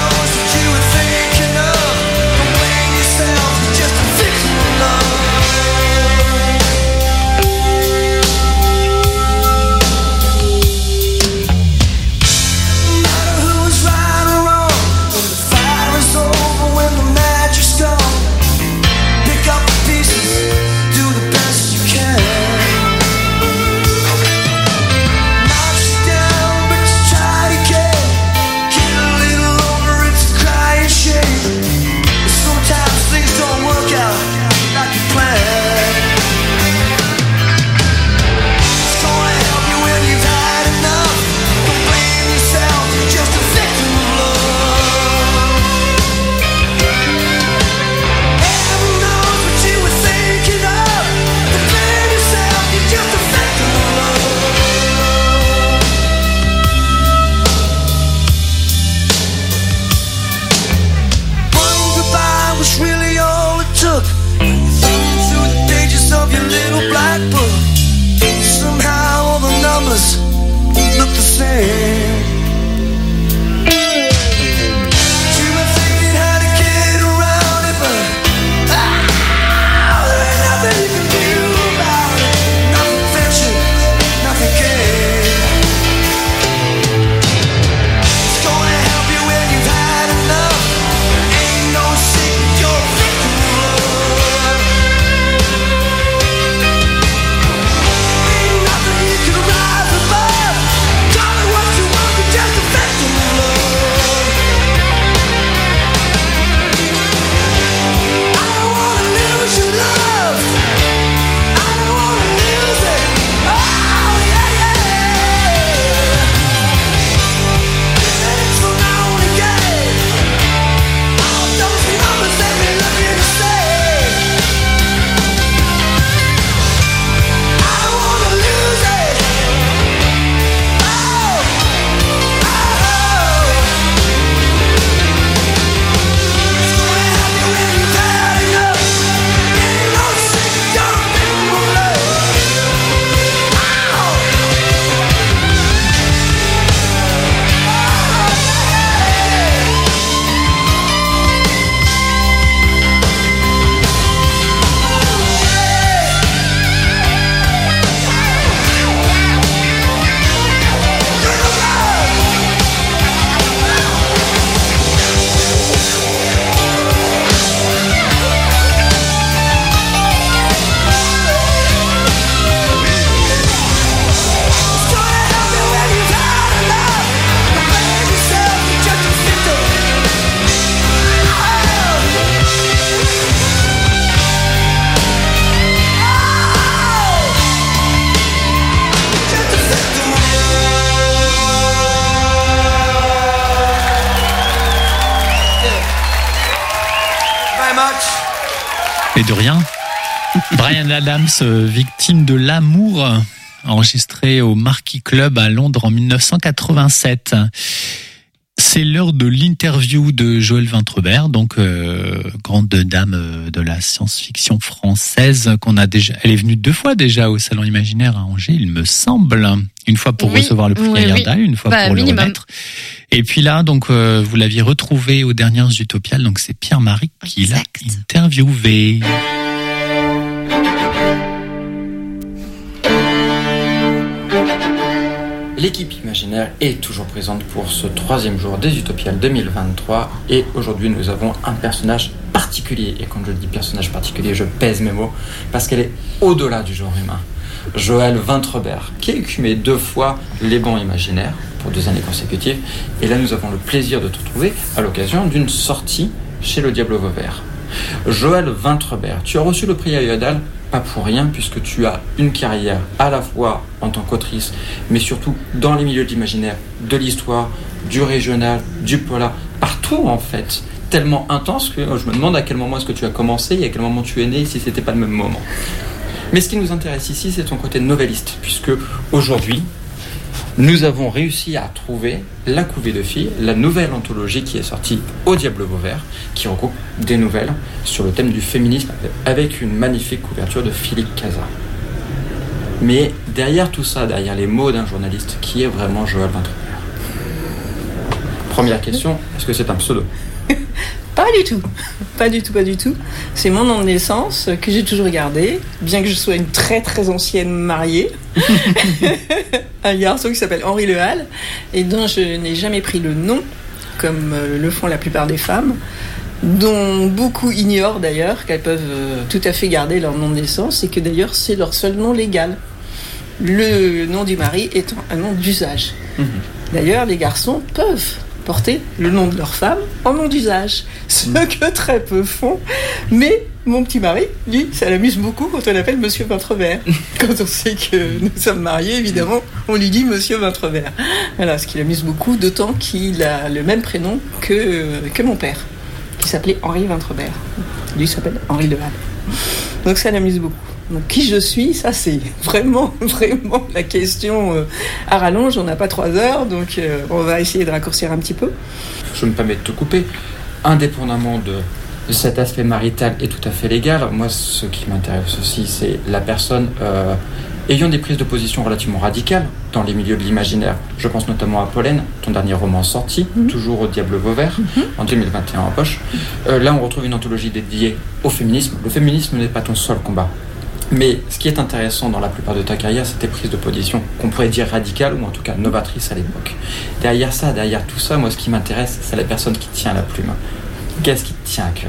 much. Et de rien. Bryan Adams, euh, victime de l'amour, enregistré au Marquis Club à Londres en dix-neuf cent quatre-vingt-sept. C'est l'heure de l'interview de Joëlle Vintrebert, donc euh, grande dame de la science-fiction française qu'on a déjà. Elle est venue deux fois déjà au Salon Imaginaire à Angers, il me semble. Une fois pour oui, recevoir le prix oui, Gaillardal, oui. une fois bah, pour minimum. le remettre. Et puis là, donc euh, vous l'aviez retrouvée aux dernières Utopiales, donc c'est Pierre-Marie qui l'a Exact. interviewée. L'équipe imaginaire est toujours présente pour ce troisième jour des Utopiales deux mille vingt-trois et aujourd'hui nous avons un personnage particulier, et quand je dis personnage particulier je pèse mes mots parce qu'elle est au-delà du genre humain. Joëlle Vintrebert, qui a écumé deux fois les bancs imaginaires pour deux années consécutives, et là nous avons le plaisir de te retrouver à l'occasion d'une sortie chez le Diable Vauvert. Joëlle Vintrebert, tu as reçu le prix Gaillardal pas pour rien, puisque tu as une carrière à la fois en tant qu'autrice, mais surtout dans les milieux de l'imaginaire, de l'histoire, du régional, du polar, partout en fait, tellement intense que je me demande à quel moment est-ce que tu as commencé et à quel moment tu es né, si c'était pas le même moment. Mais ce qui nous intéresse ici, c'est ton côté novelliste, puisque aujourd'hui, nous avons réussi à trouver La Couvée de filles, la nouvelle anthologie qui est sortie au Diable Vauvert, qui regroupe des nouvelles sur le thème du féminisme avec une magnifique couverture de Philippe Cazat. Mais derrière tout ça, derrière les mots d'un journaliste, qui est vraiment Joëlle Vintrebert ? Première question, est-ce que c'est un pseudo ? Pas du tout, pas du tout, pas du tout. C'est mon nom de naissance que j'ai toujours gardé, bien que je sois une très très ancienne mariée. Un garçon qui s'appelle Henri Le Hall et dont je n'ai jamais pris le nom, comme le font la plupart des femmes, dont beaucoup ignorent d'ailleurs qu'elles peuvent tout à fait garder leur nom de naissance et que d'ailleurs c'est leur seul nom légal. Le nom du mari étant un nom d'usage. Mmh. D'ailleurs, les garçons peuvent porter le nom de leur femme en nom d'usage, ce que très peu font, mais mon petit mari, lui, ça l'amuse beaucoup quand on l'appelle Monsieur Vintrebert. Quand on sait que nous sommes mariés, évidemment, on lui dit Monsieur Vintrebert. Voilà, ce qui l'amuse beaucoup, d'autant qu'il a le même prénom que, que mon père, qui s'appelait Henri Vintrebert. Lui s'appelle Henri Le Hall. Donc ça l'amuse beaucoup. Donc qui je suis, ça c'est vraiment, vraiment la question euh, à rallonge. On n'a pas trois heures, donc euh, on va essayer de raccourcir un petit peu. Je me permets de te couper. Indépendamment de, de cet aspect marital et tout à fait légal, moi ce qui m'intéresse aussi, c'est la personne euh, ayant des prises de position relativement radicales dans les milieux de l'imaginaire. Je pense notamment à Pollen, ton dernier roman sorti, mmh. toujours au Diable Vauvert, mmh. en deux mille vingt et un en poche. Euh, là on retrouve une anthologie dédiée au féminisme. Le féminisme n'est pas ton seul combat. Mais ce qui est intéressant dans la plupart de ta carrière, c'est tes prises de position qu'on pourrait dire radicales ou en tout cas novatrices à l'époque. Derrière ça, derrière tout ça, moi ce qui m'intéresse, c'est la personne qui tient la plume. Qu'est-ce qui te tient à cœur ?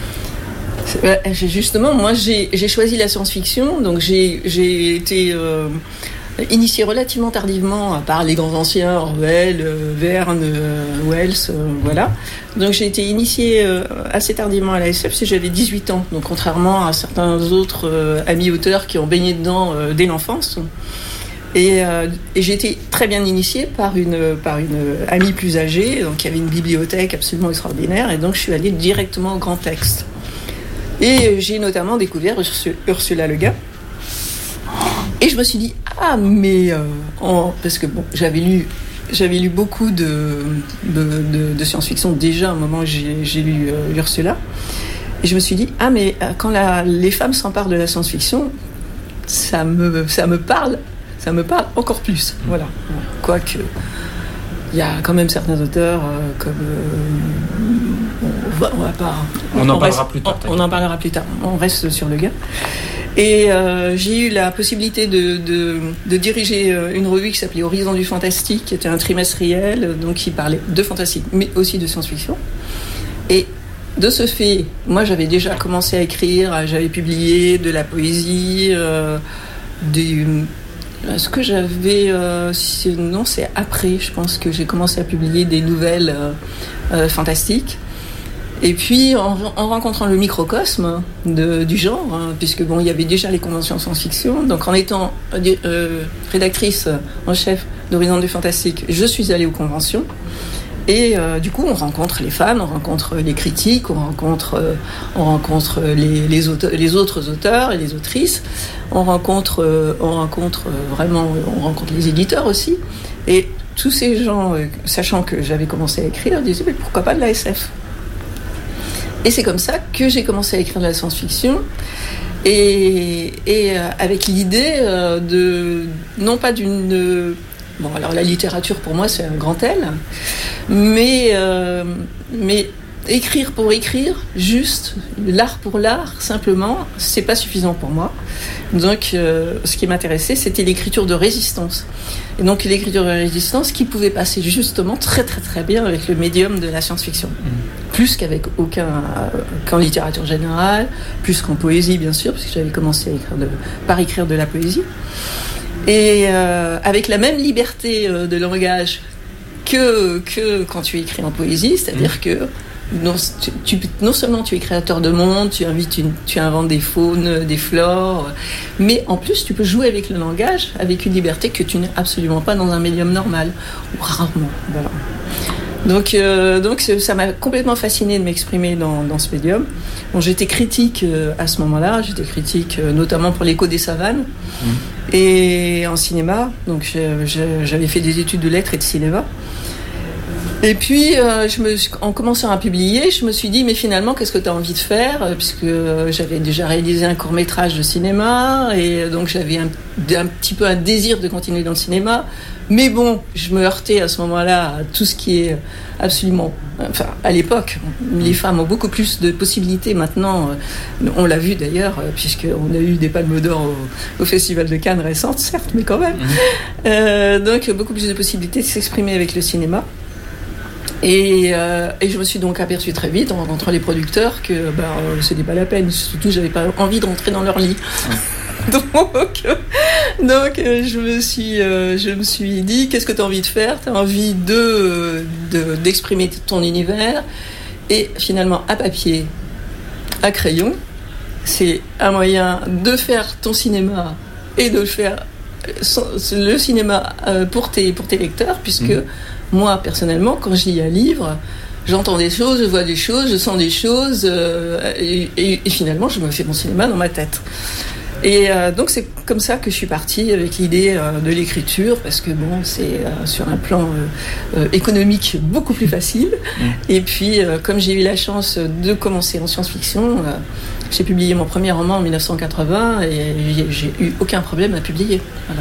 J'ai, justement, moi j'ai, j'ai choisi la science-fiction, donc j'ai, j'ai été euh, initiée relativement tardivement par les grands anciens, Orwell, euh, Verne, euh, Wells, euh, voilà. Donc j'ai été initiée euh, assez tardivement à la S F parce que j'avais dix-huit ans, donc contrairement à certains autres euh, amis auteurs qui ont baigné dedans euh, dès l'enfance. Et, euh, et j'ai été très bien initiée par une, par une amie plus âgée, donc qui avait une bibliothèque absolument extraordinaire, et donc je suis allée directement au grand texte. Et j'ai notamment découvert Ursula Le Guin. Et je me suis dit, ah, mais... Euh, en, parce que bon, j'avais lu, j'avais lu beaucoup de, de, de, de science-fiction déjà, à un moment où j'ai, j'ai lu euh, Ursula. Et je me suis dit, ah, mais euh, quand la, les femmes s'emparent de la science-fiction, ça me, ça me parle, ça me parle encore plus. Voilà. Quoique, il y a quand même certains auteurs euh, comme... Euh, on, va, on va pas... On, on en parlera reste, plus tard. On, on en parlera plus tard. On reste sur Le Guin. Et euh, j'ai eu la possibilité de, de, de diriger une revue qui s'appelait Horizon du Fantastique, qui était un trimestriel, donc qui parlait de fantastique, mais aussi de science-fiction. Et de ce fait, moi j'avais déjà commencé à écrire, j'avais publié de la poésie, euh, des... Ce que j'avais... Euh, non, c'est après, je pense que j'ai commencé à publier des nouvelles euh, euh, fantastiques. Et puis, en, en rencontrant le microcosme de, du genre, hein, puisque bon, il y avait déjà les conventions science-fiction, donc en étant euh, rédactrice en chef d'Horizon du Fantastique, je suis allée aux conventions. Et euh, du coup, on rencontre les fans, on rencontre les critiques, on rencontre, euh, on rencontre les, les, auteurs, les autres auteurs et les autrices. On rencontre, euh, on rencontre euh, vraiment, on rencontre les éditeurs aussi. Et tous ces gens, euh, sachant que j'avais commencé à écrire, disaient mais pourquoi pas de la S F ? Et c'est comme ça que j'ai commencé à écrire de la science-fiction. Et, et euh, avec l'idée euh, de, non pas d'une... Euh, bon, alors la littérature pour moi c'est un grand L, mais, euh, mais écrire pour écrire, juste, l'art pour l'art, simplement, c'est pas suffisant pour moi. Donc euh, ce qui m'intéressait c'était l'écriture de résistance. Et donc l'écriture de résistance qui pouvait passer justement très très très bien avec le médium de la science-fiction. Mmh. Plus qu'avec aucun, euh, qu'en littérature générale, plus qu'en poésie bien sûr, parce que j'avais commencé à écrire de, par écrire de la poésie. Et euh, avec la même liberté euh, de langage que, que quand tu écris en poésie, c'est-à-dire mmh. que non, tu, tu, non seulement tu es créateur de monde, tu, invites une, tu inventes des faunes, des flores, mais en plus tu peux jouer avec le langage avec une liberté que tu n'as absolument pas dans un médium normal, ou rarement. Voilà. Donc, euh, donc ça m'a complètement fascinée de m'exprimer dans, dans ce médium. Bon, j'étais critique euh, à ce moment-là, j'étais critique euh, notamment pour l'Écho des Savanes mmh. et en cinéma. Donc je, je, j'avais fait des études de lettres et de cinéma. Et puis, euh, je me suis, en commençant à publier, je me suis dit, mais finalement, qu'est-ce que tu as envie de faire ? Puisque euh, j'avais déjà réalisé un court-métrage de cinéma, et donc j'avais un, un petit peu un désir de continuer dans le cinéma. Mais bon, je me heurtais à ce moment-là à tout ce qui est absolument... Enfin, à l'époque, les femmes ont beaucoup plus de possibilités maintenant. On l'a vu d'ailleurs, puisqu'on a eu des palmes d'or au, au Festival de Cannes récentes, certes, mais quand même. Mmh. Euh, donc, beaucoup plus de possibilités de s'exprimer avec le cinéma. Et, euh, et je me suis donc aperçue très vite en rencontrant les producteurs que ben, euh, ce n'est pas la peine, surtout j'avais pas envie de rentrer dans leur lit. donc donc euh, je, me suis, euh, je me suis dit, qu'est-ce que tu as envie de faire ? Tu as envie de, de, d'exprimer ton univers, et finalement à papier, à crayon, c'est un moyen de faire ton cinéma et de faire le cinéma pour tes, pour tes lecteurs, puisque mmh. moi, personnellement, quand je lis un livre, j'entends des choses, je vois des choses, je sens des choses, euh, et, et, et finalement, je me fais mon cinéma dans ma tête. Et euh, donc, c'est comme ça que je suis partie avec l'idée euh, de l'écriture, parce que bon, c'est euh, sur un plan euh, euh, économique beaucoup plus facile. Mmh. Et puis, euh, comme j'ai eu la chance de commencer en science-fiction, euh, j'ai publié mon premier roman en dix-neuf cent quatre-vingts et j'ai, j'ai eu aucun problème à publier. Voilà.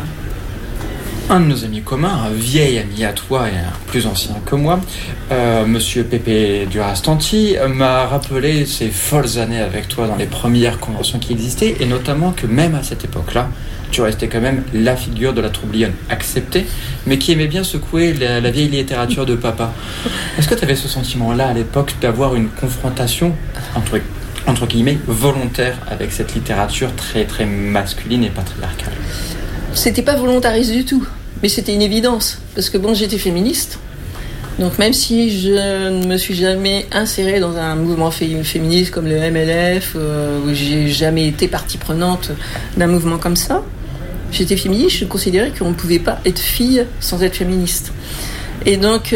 Un de nos amis communs, un vieil ami à toi et un plus ancien que moi, euh, Monsieur Pépé Durastanti, m'a rappelé ces folles années avec toi dans les premières conventions qui existaient, et notamment que même à cette époque-là, tu restais quand même la figure de la troublionne acceptée, mais qui aimait bien secouer la, la vieille littérature de papa. Est-ce que tu avais ce sentiment-là à l'époque d'avoir une confrontation, entre, entre guillemets, volontaire avec cette littérature très très masculine et patriarcale ? C'était pas volontariste du tout, mais c'était une évidence, parce que bon, j'étais féministe, donc même si je ne me suis jamais insérée dans un mouvement fé- féministe comme le M L F, euh, où j'ai jamais été partie prenante d'un mouvement comme ça, j'étais féministe, je considérais qu'on ne pouvait pas être fille sans être féministe. Et donc,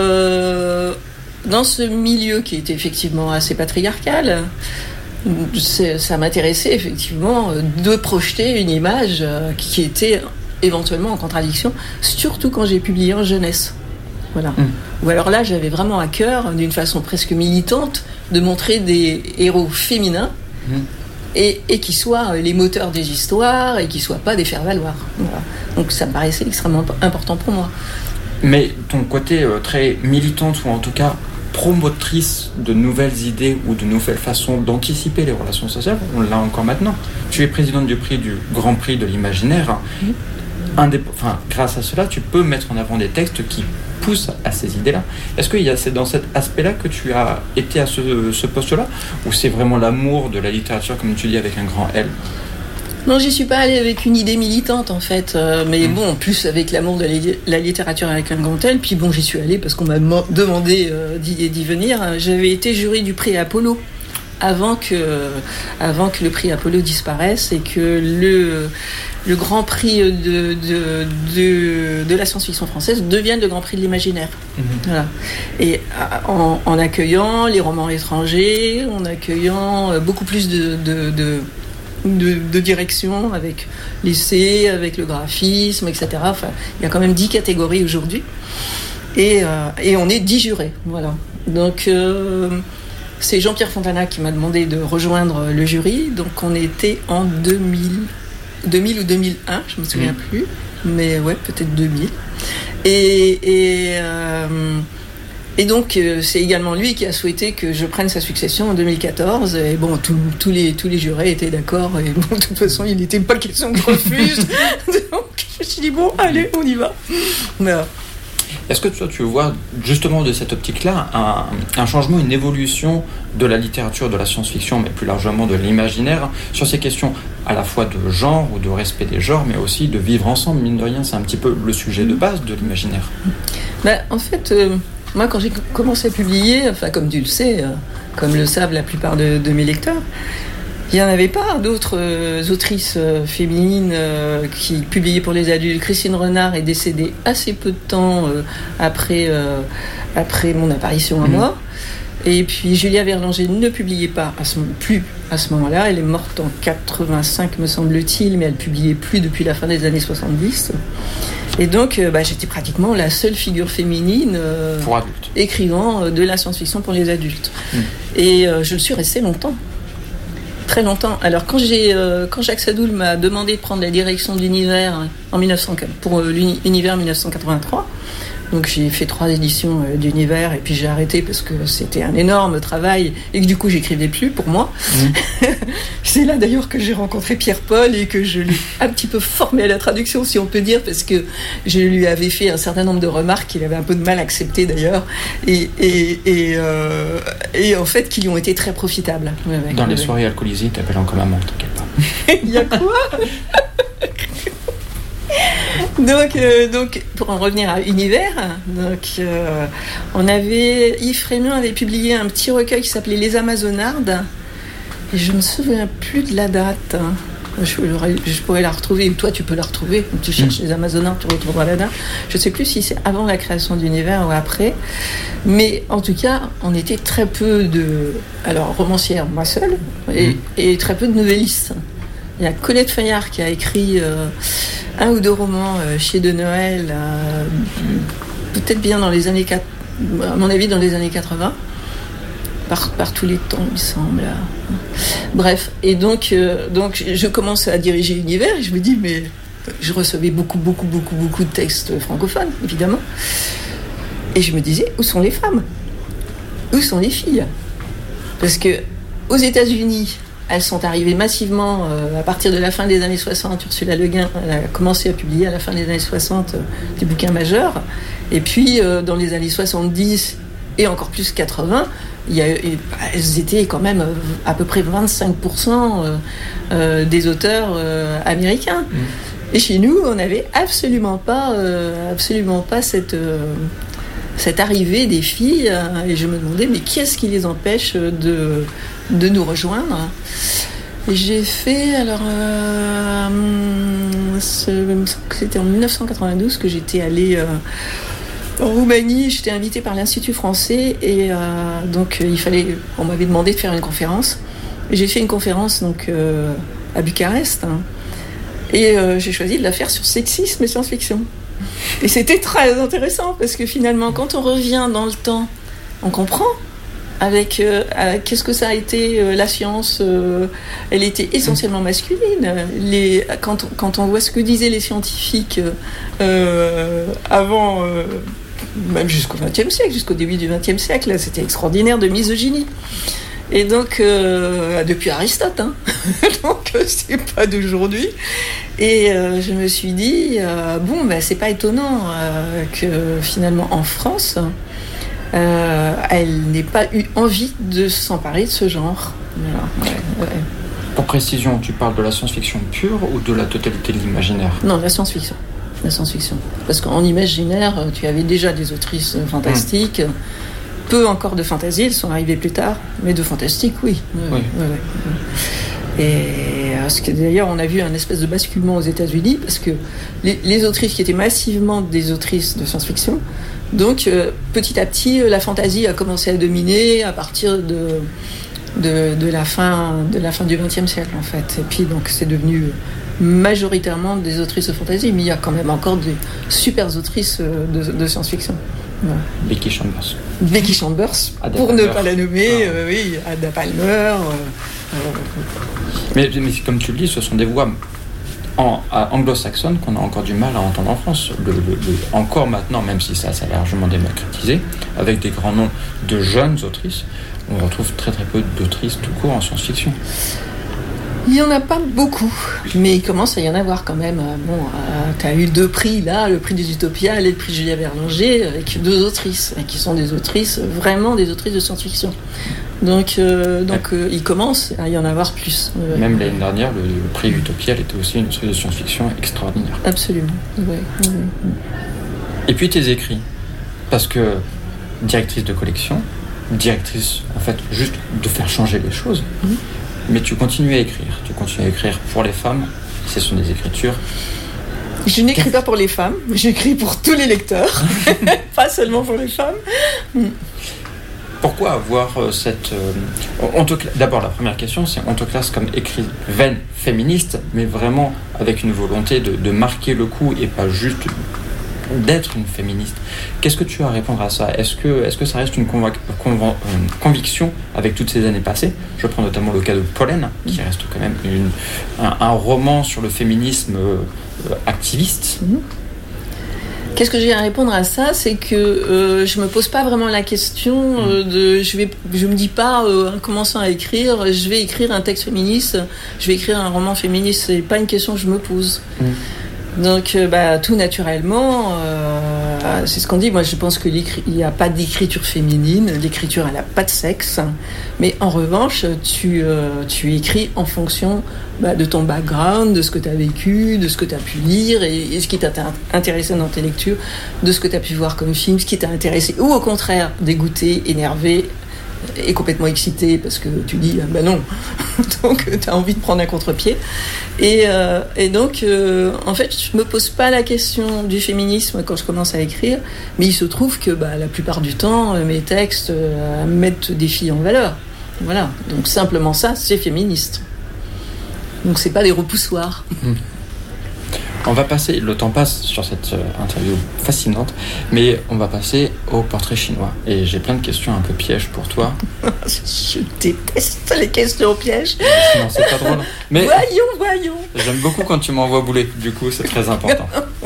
euh, dans ce milieu qui était effectivement assez patriarcal, C'est, ça m'intéressait effectivement de projeter une image qui était éventuellement en contradiction, surtout quand j'ai publié en jeunesse. Voilà. Mmh. Ou alors là, j'avais vraiment à cœur, d'une façon presque militante, de montrer des héros féminins mmh. et, et qui soient les moteurs des histoires et qui ne soient pas des faire-valoir. Voilà. Donc ça me paraissait extrêmement important pour moi. Mais ton côté euh, très militante, ou en tout cas promotrice de nouvelles idées ou de nouvelles façons d'anticiper les relations sociales, on l'a encore maintenant. Tu es présidente du prix du Grand Prix de l'Imaginaire. Mmh. Indép- enfin, grâce à cela, tu peux mettre en avant des textes qui poussent à ces idées-là. Est-ce qu'il y a c'est dans cet aspect-là que tu as été à ce, ce poste-là, ou c'est vraiment l'amour de la littérature, comme tu dis, avec un grand L ? Non, j'y suis pas allée avec une idée militante en fait, euh, mais mmh. bon, plus avec l'amour de la, la littérature avec un grand L. Puis bon, j'y suis allée parce qu'on m'a mo- demandé euh, d'y, d'y venir. J'avais été jury du prix Apollo avant que, avant que le prix Apollo disparaisse et que le, le Grand Prix de, de, de, de la science-fiction française devienne le Grand Prix de l'imaginaire. Mmh. Voilà. Et en, en accueillant les romans étrangers, en accueillant beaucoup plus de, de, de, de, de direction avec l'essai, avec le graphisme, et cetera. Enfin, il y a quand même dix catégories aujourd'hui. Et, euh, et on est dix jurés. Voilà. Donc, euh, c'est Jean-Pierre Fontana qui m'a demandé de rejoindre le jury. Donc, on était en deux mille, deux mille ou deux mille un, je ne me souviens mmh. plus. Mais ouais, peut-être deux mille. Et, et, euh, et donc, euh, c'est également lui qui a souhaité que je prenne sa succession en deux mille quatorze. Et bon, tous les, tous les jurés étaient d'accord. Et bon, de toute façon, il n'était pas question que je refuse. Donc, je me suis dit, bon, allez, on y va. Voilà. Est-ce que toi, tu vois justement de cette optique-là un, un changement, une évolution de la littérature, de la science-fiction, mais plus largement de l'imaginaire, sur ces questions à la fois de genre ou de respect des genres, mais aussi de vivre ensemble, mine de rien, c'est un petit peu le sujet de base de l'imaginaire. Bah, en fait, euh, moi, quand j'ai commencé à publier, enfin, comme tu le sais, euh, comme le savent la plupart de, de mes lecteurs, il n'y en avait pas d'autres euh, autrices euh, féminines euh, qui publiaient pour les adultes. Christine Renard est décédée assez peu de temps euh, après, euh, après mon apparition à mmh. moi. Et puis Julia Verlanger ne publiait pas à ce, plus à ce moment-là. Elle est morte en quatre-vingt-cinq, me semble-t-il, mais elle publiait plus depuis la fin des années soixante-dix. Et donc, euh, bah, j'étais pratiquement la seule figure féminine euh, pour adultes, écrivant euh, de la science-fiction pour les adultes. Mmh. Et euh, je le suis restée longtemps. Très longtemps. Alors quand j'ai euh, quand Jacques Sadoul m'a demandé de prendre la direction d'Univers en mille neuf cents pour euh, l'Univers mille neuf cent quatre-vingt-trois, donc j'ai fait trois éditions euh, d'Univers et puis j'ai arrêté parce que c'était un énorme travail et que du coup j'écrivais plus pour moi. Mmh. C'est là d'ailleurs que j'ai rencontré Pierre-Paul et que je l'ai un petit peu formé à la traduction, si on peut dire, parce que je lui avais fait un certain nombre de remarques qu'il avait un peu de mal à accepter d'ailleurs et et et, euh, et en fait qui lui ont été très profitables. Ouais, ouais, dans les ouais. soirées alcoolisées, t'appelles en commun, t'inquiète pas. Il y a quoi? Donc, euh, donc, pour en revenir à Univers, donc, euh, on avait, Yves Frémion avait publié un petit recueil qui s'appelait Les Amazonardes, et je me souviens plus de la date. Je, je pourrais la retrouver, ou toi tu peux la retrouver, tu cherches mmh. Les Amazonardes, tu retrouveras la date. Je ne sais plus si c'est avant la création d'Univers ou après, mais en tout cas, on était très peu de, alors romancières, moi seule, et, mmh. et très peu de novellistes. Il y a Colette Fayard qui a écrit euh, un ou deux romans euh, chez De Noël, euh, peut-être bien dans les années quatre, à mon avis dans les années quatre-vingts, par, par tous les temps, il me semble. Bref, et donc, euh, donc je commence à diriger Univers et je me dis, mais je recevais beaucoup, beaucoup, beaucoup, beaucoup de textes francophones, évidemment. Et je me disais, où sont les femmes? Où sont les filles? Parce que aux États-Unis, elles sont arrivées massivement euh, à partir de la fin des années soixante. Ursula Le Guin elle a commencé à publier à la fin des années soixante euh, des bouquins majeurs. Et puis, euh, dans les années soixante-dix et encore plus quatre-vingts, il y a, et, elles étaient quand même euh, à peu près vingt-cinq pour cent euh, euh, des auteurs euh, américains. Mmh. Et chez nous, on n'avait absolument pas, euh, absolument pas cette... Euh, cette arrivée des filles, euh, et je me demandais, mais qui est-ce qui les empêche de, de nous rejoindre? Et j'ai fait, alors, euh, c'était en dix-neuf cent quatre-vingt-douze que j'étais allée euh, en Roumanie, j'étais invitée par l'Institut français, et euh, donc il fallait, on m'avait demandé de faire une conférence, et j'ai fait une conférence donc, euh, à Bucarest, hein, et euh, j'ai choisi de la faire sur sexisme et science-fiction. Et c'était très intéressant parce que finalement, quand on revient dans le temps, on comprend avec, euh, avec qu'est-ce que ça a été euh, la science. Euh, elle était essentiellement masculine. Les, quand, quand on voit ce que disaient les scientifiques euh, avant, euh, même jusqu'au vingtième siècle, jusqu'au début du vingtième siècle, c'était extraordinaire de misogynie. Et donc, euh, depuis Aristote, hein. Donc c'est pas d'aujourd'hui. Et euh, je me suis dit, euh, bon, ben, c'est pas étonnant euh, que finalement en France, euh, elle n'ait pas eu envie de s'emparer de ce genre. Voilà. Ouais, ouais. Pour précision, tu parles de la science-fiction pure ou de la totalité de l'imaginaire? Non, la science-fiction. La science-fiction. Parce qu'en imaginaire, tu avais déjà des autrices fantastiques. Mmh. Peu encore de fantasy, elles sont arrivées plus tard, mais de fantastique, oui. oui, oui. oui, oui. Et parce que d'ailleurs, on a vu un espèce de basculement aux États-Unis, parce que les, les autrices qui étaient massivement des autrices de science-fiction, donc euh, petit à petit, la fantasy a commencé à dominer à partir de, de, de la fin de la fin du vingtième siècle, en fait. Et puis donc c'est devenu majoritairement des autrices de fantasy, mais il y a quand même encore des super autrices de, de science-fiction. Ouais. Becky Chambers. Becky Chambers, Ada pour Palmer. ne pas la nommer, Ah. euh, oui, Ada Palmer. Euh, euh, Mais, mais comme tu le dis, ce sont des voix en, à anglo-saxonnes qu'on a encore du mal à entendre en France. Le, le- le- encore maintenant, même si ça s'est largement démocratisé, avec des grands noms de jeunes autrices, on retrouve très très peu d'autrices tout court en science-fiction. Il n'y en a pas beaucoup, mais il commence à y en avoir quand même. Euh, Bon, euh, tu as eu deux prix là, le prix des Utopias et le prix Julia Berlinger, avec deux autrices, et qui sont des autrices, vraiment des autrices de science-fiction. Donc, euh, donc euh, il commence à y en avoir plus. Euh, Même l'année dernière, le, le prix Utopia, elle était aussi une autrice de science-fiction extraordinaire. Absolument, oui. oui. Et puis tes écrits, parce que directrice de collection, directrice en fait juste de faire changer les choses, Mhm. mais tu continues à écrire, tu continues à écrire pour les femmes, ce sont des écritures. Je n'écris pas pour les femmes, j'écris pour tous les lecteurs, pas seulement pour les femmes. Pourquoi avoir euh, cette... euh, on te cla- D'abord, la première question, c'est on te classe comme écrivaine féministe, mais vraiment avec une volonté de, de marquer le coup et pas juste d'être une féministe. Qu'est-ce que tu as à répondre à ça ? Est-ce que, est-ce que ça reste une convac- convan- euh, conviction avec toutes ces années passées ? Je prends notamment le cas de Pollen, qui reste quand même une, un, un roman sur le féminisme euh, euh, activiste. Qu'est-ce que j'ai à répondre à ça ? C'est que euh, je me pose pas vraiment la question euh, de, je vais, je me dis pas euh, en commençant à écrire, je vais écrire un texte féministe, je vais écrire un roman féministe. C'est pas une question que je me pose. Mm. Donc, euh, bah, tout naturellement, euh, c'est ce qu'on dit. Moi, je pense qu'il n'y a pas d'écriture féminine. L'écriture, elle n'a pas de sexe. Mais en revanche, tu, euh, tu écris en fonction bah, de ton background, de ce que tu as vécu, de ce que tu as pu lire et, et ce qui t'a intéressé dans tes lectures, de ce que tu as pu voir comme film, ce qui t'a intéressé, ou au contraire, dégoûté, énervé et complètement excité parce que tu dis ah ben non, donc tu as envie de prendre un contre-pied. Et, euh, et donc, euh, en fait, je me pose pas la question du féminisme quand je commence à écrire, mais il se trouve que bah, la plupart du temps, euh, mes textes euh, mettent des filles en valeur. Voilà, donc simplement ça, c'est féministe. Donc c'est pas des repoussoirs. On va passer, le temps passe sur cette euh, interview fascinante, mais on va passer au portrait chinois. Et j'ai plein de questions un peu pièges pour toi. Je déteste les questions pièges. Non, c'est pas drôle. Mais Voyons, voyons. j'aime beaucoup quand tu m'envoies bouler, du coup, c'est très important.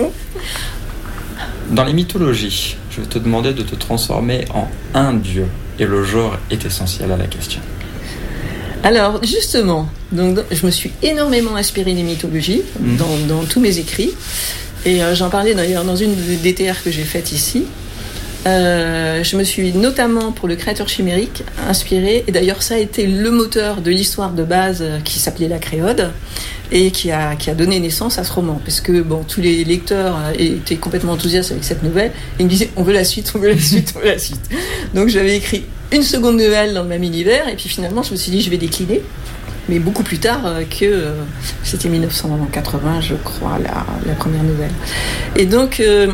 Dans les mythologies, je vais te demander de te transformer en un dieu. Et le genre est essentiel à la question. Alors, justement, donc, je me suis énormément inspirée des mythologies Mhm. dans, dans tous mes écrits. Et euh, j'en parlais d'ailleurs dans une des D T R que j'ai faites ici. Euh, je me suis notamment, pour le créateur chimérique, inspirée. Et d'ailleurs, ça a été le moteur de l'histoire de base euh, qui s'appelait La Créode et qui a, qui a donné naissance à ce roman. Parce que bon, tous les lecteurs euh, étaient complètement enthousiastes avec cette nouvelle. Et ils me disaient, on veut la suite, on veut la suite, on veut la suite. Donc j'avais écrit une seconde nouvelle dans le même univers. Et puis finalement, je me suis dit, je vais décliner. Mais beaucoup plus tard euh, que... Euh, c'était mille neuf cent quatre-vingts, je crois, la, la première nouvelle. Et donc... Euh,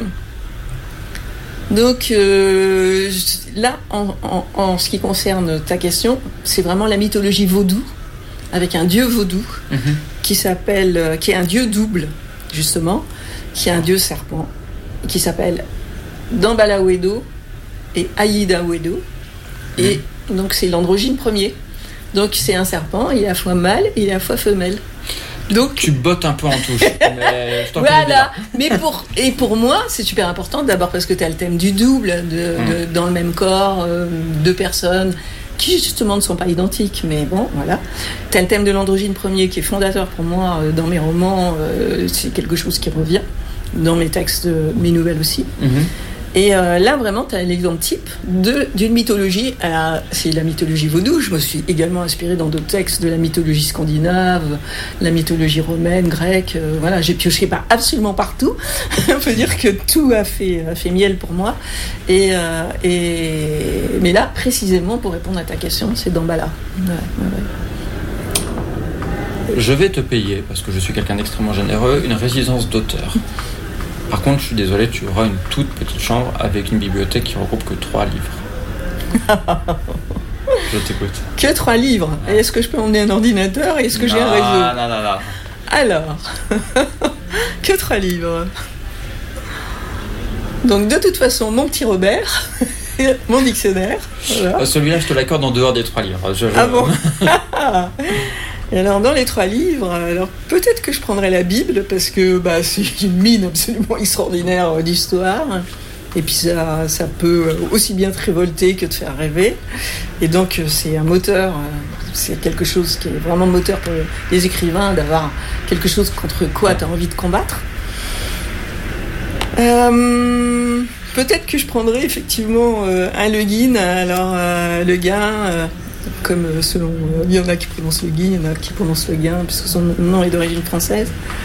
Donc euh, là, en, en, en ce qui concerne ta question, c'est vraiment la mythologie vaudou, avec un dieu vaudou Mhm. qui s'appelle, euh, qui est un dieu double justement, qui est un dieu serpent, qui s'appelle Dambala Uedo et Aïda Uedo, et donc c'est l'androgyne premier. Donc c'est un serpent, il est à la fois mâle et il est à la fois femelle. Donc Tu bottes un peu en touche, mais je t'en connais voilà, mais pour et pour moi c'est super important d'abord parce que tu as le thème du double de, de- dans le même corps, euh, deux personnes qui justement ne sont pas identiques, mais bon voilà. Tu as le thème de l'androgyne premier qui est fondateur pour moi euh, dans mes romans, euh, c'est quelque chose qui revient dans mes textes, euh, mes nouvelles aussi. Mhm. Et euh, là, vraiment, tu as l'exemple type de, d'une mythologie. Euh, c'est la mythologie vaudou. Je me suis également inspirée dans d'autres textes de la mythologie scandinave, la mythologie romaine, grecque. Euh, voilà, j'ai pioché pas absolument partout. On peut dire que tout a fait, a fait miel pour moi. Et, euh, et, mais là, précisément, pour répondre à ta question, c'est Dambala. Ouais, ouais, ouais. Je vais te payer, parce que je suis quelqu'un d'extrêmement généreux, une résidence d'auteur. Par contre, je suis désolé, tu auras une toute petite chambre avec une bibliothèque qui regroupe que trois livres. Je t'écoute. Que trois livres. Et est-ce que je peux emmener un ordinateur et est-ce que non, j'ai un réseau? Non, non, non. Alors, que trois livres. Donc de toute façon, mon petit Robert, mon dictionnaire. Voilà. Euh, celui-là, je te l'accorde en dehors des trois livres. Je, je... Ah bon. Et alors dans les trois livres, alors peut-être que je prendrais la Bible parce que bah, c'est une mine absolument extraordinaire d'histoire. Et puis ça, ça peut aussi bien te révolter que te faire rêver. Et donc c'est un moteur, c'est quelque chose qui est vraiment moteur pour les écrivains d'avoir quelque chose contre quoi tu as envie de combattre. Euh, peut-être que je prendrais effectivement euh, un Le Guin. Alors euh, Le Guin, euh, comme euh, selon, euh, il y en a qui prononcent Le Guin, il y en a qui prononcent Le Guin puisque son nom est d'origine française.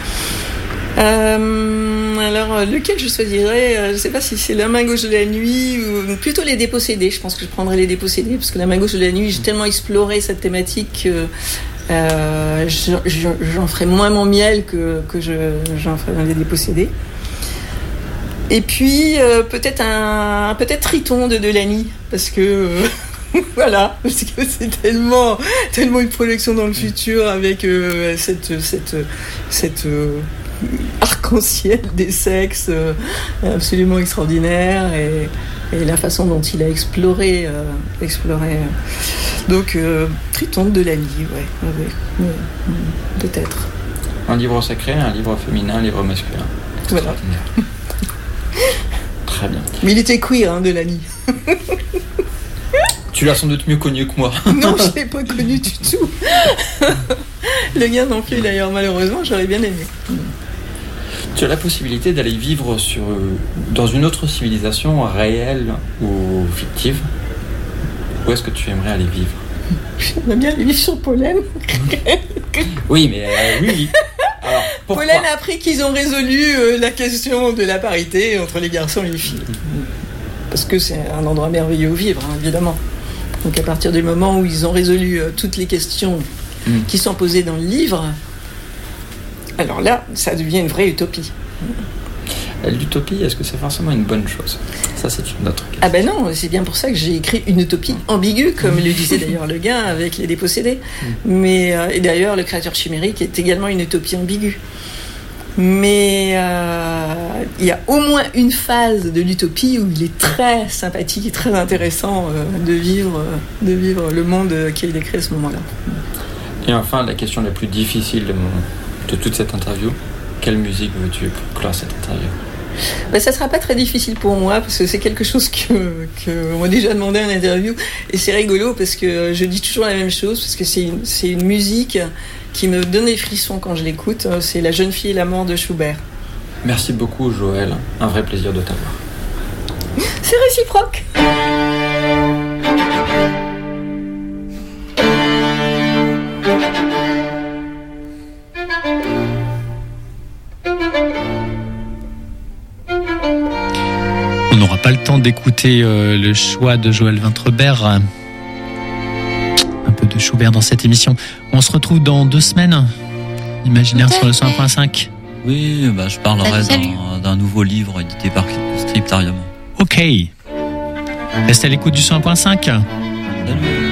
Euh, alors lequel je choisirais, euh, je ne sais pas si c'est La main gauche de la nuit ou plutôt Les Dépossédés. Je pense que je prendrais Les Dépossédés parce que La main gauche de la nuit, j'ai tellement exploré cette thématique que euh, j'en, j'en ferais moins mon miel que, que je, j'en ferais dans Les Dépossédés. Et puis euh, peut-être un peut-être Triton de Delany parce que euh, voilà, parce que c'est tellement tellement une projection dans le futur avec euh, cette cette cette euh, arc-en-ciel des sexes euh, absolument extraordinaire et, et la façon dont il a exploré euh, exploré euh, donc euh, Triton de Delany, ouais, ouais, ouais, ouais, peut-être. Un livre sacré, un livre féminin, un livre masculin. Voilà. Très bien. Mais il était queer, hein, Delany. Tu l'as sans doute mieux connu que moi. Non, je ne l'ai pas connu du tout. Le Guin non plus, d'ailleurs, malheureusement, j'aurais bien aimé. Tu as la possibilité d'aller vivre sur, dans une autre civilisation réelle ou fictive. Où est-ce que tu aimerais aller vivre? J'aimerais bien aller vivre sur Pollen. Oui, mais euh, oui, oui. Alors, pourquoi? Pollen a appris qu'ils ont résolu euh, la question de la parité entre les garçons et les filles. Parce que c'est un endroit merveilleux où vivre, hein, évidemment. Donc à partir du moment où ils ont résolu euh, toutes les questions mm. qui sont posées dans le livre, alors là, ça devient une vraie utopie. L'utopie, est-ce que c'est forcément une bonne chose? Ça, c'est une autre question. Ah ben non, c'est bien pour ça que j'ai écrit une utopie ambiguë, comme le disait d'ailleurs Le Guin avec Les Dépossédés. Mais, euh, et d'ailleurs, Le Créateur chimérique est également une utopie ambiguë. Mais euh, il y a au moins une phase de l'utopie où il est très sympathique et très intéressant euh, de, vivre, de vivre le monde qui est décrit à ce moment-là. Et enfin, la question la plus difficile de, mon, de toute cette interview, quelle musique veux-tu pour clore cette interview? Ben, ça ne sera pas très difficile pour moi parce que c'est quelque chose que, que on m'a déjà demandé en interview et c'est rigolo parce que je dis toujours la même chose parce que c'est une, c'est une musique qui me donne des frissons quand je l'écoute. C'est La jeune fille et la mort de Schubert. Merci beaucoup Joël, un vrai plaisir de t'avoir. C'est réciproque. On n'aura pas le temps d'écouter euh, le choix de Joël Vintrebert. Un peu de Schubert dans cette émission. On se retrouve dans deux semaines. Imaginaire sur le cent un point cinq. Oui, bah, je parlerai Salut. d'un, d'un nouveau livre édité par Scriptarium. Ok. Restez à l'écoute du cent un point cinq. Salut.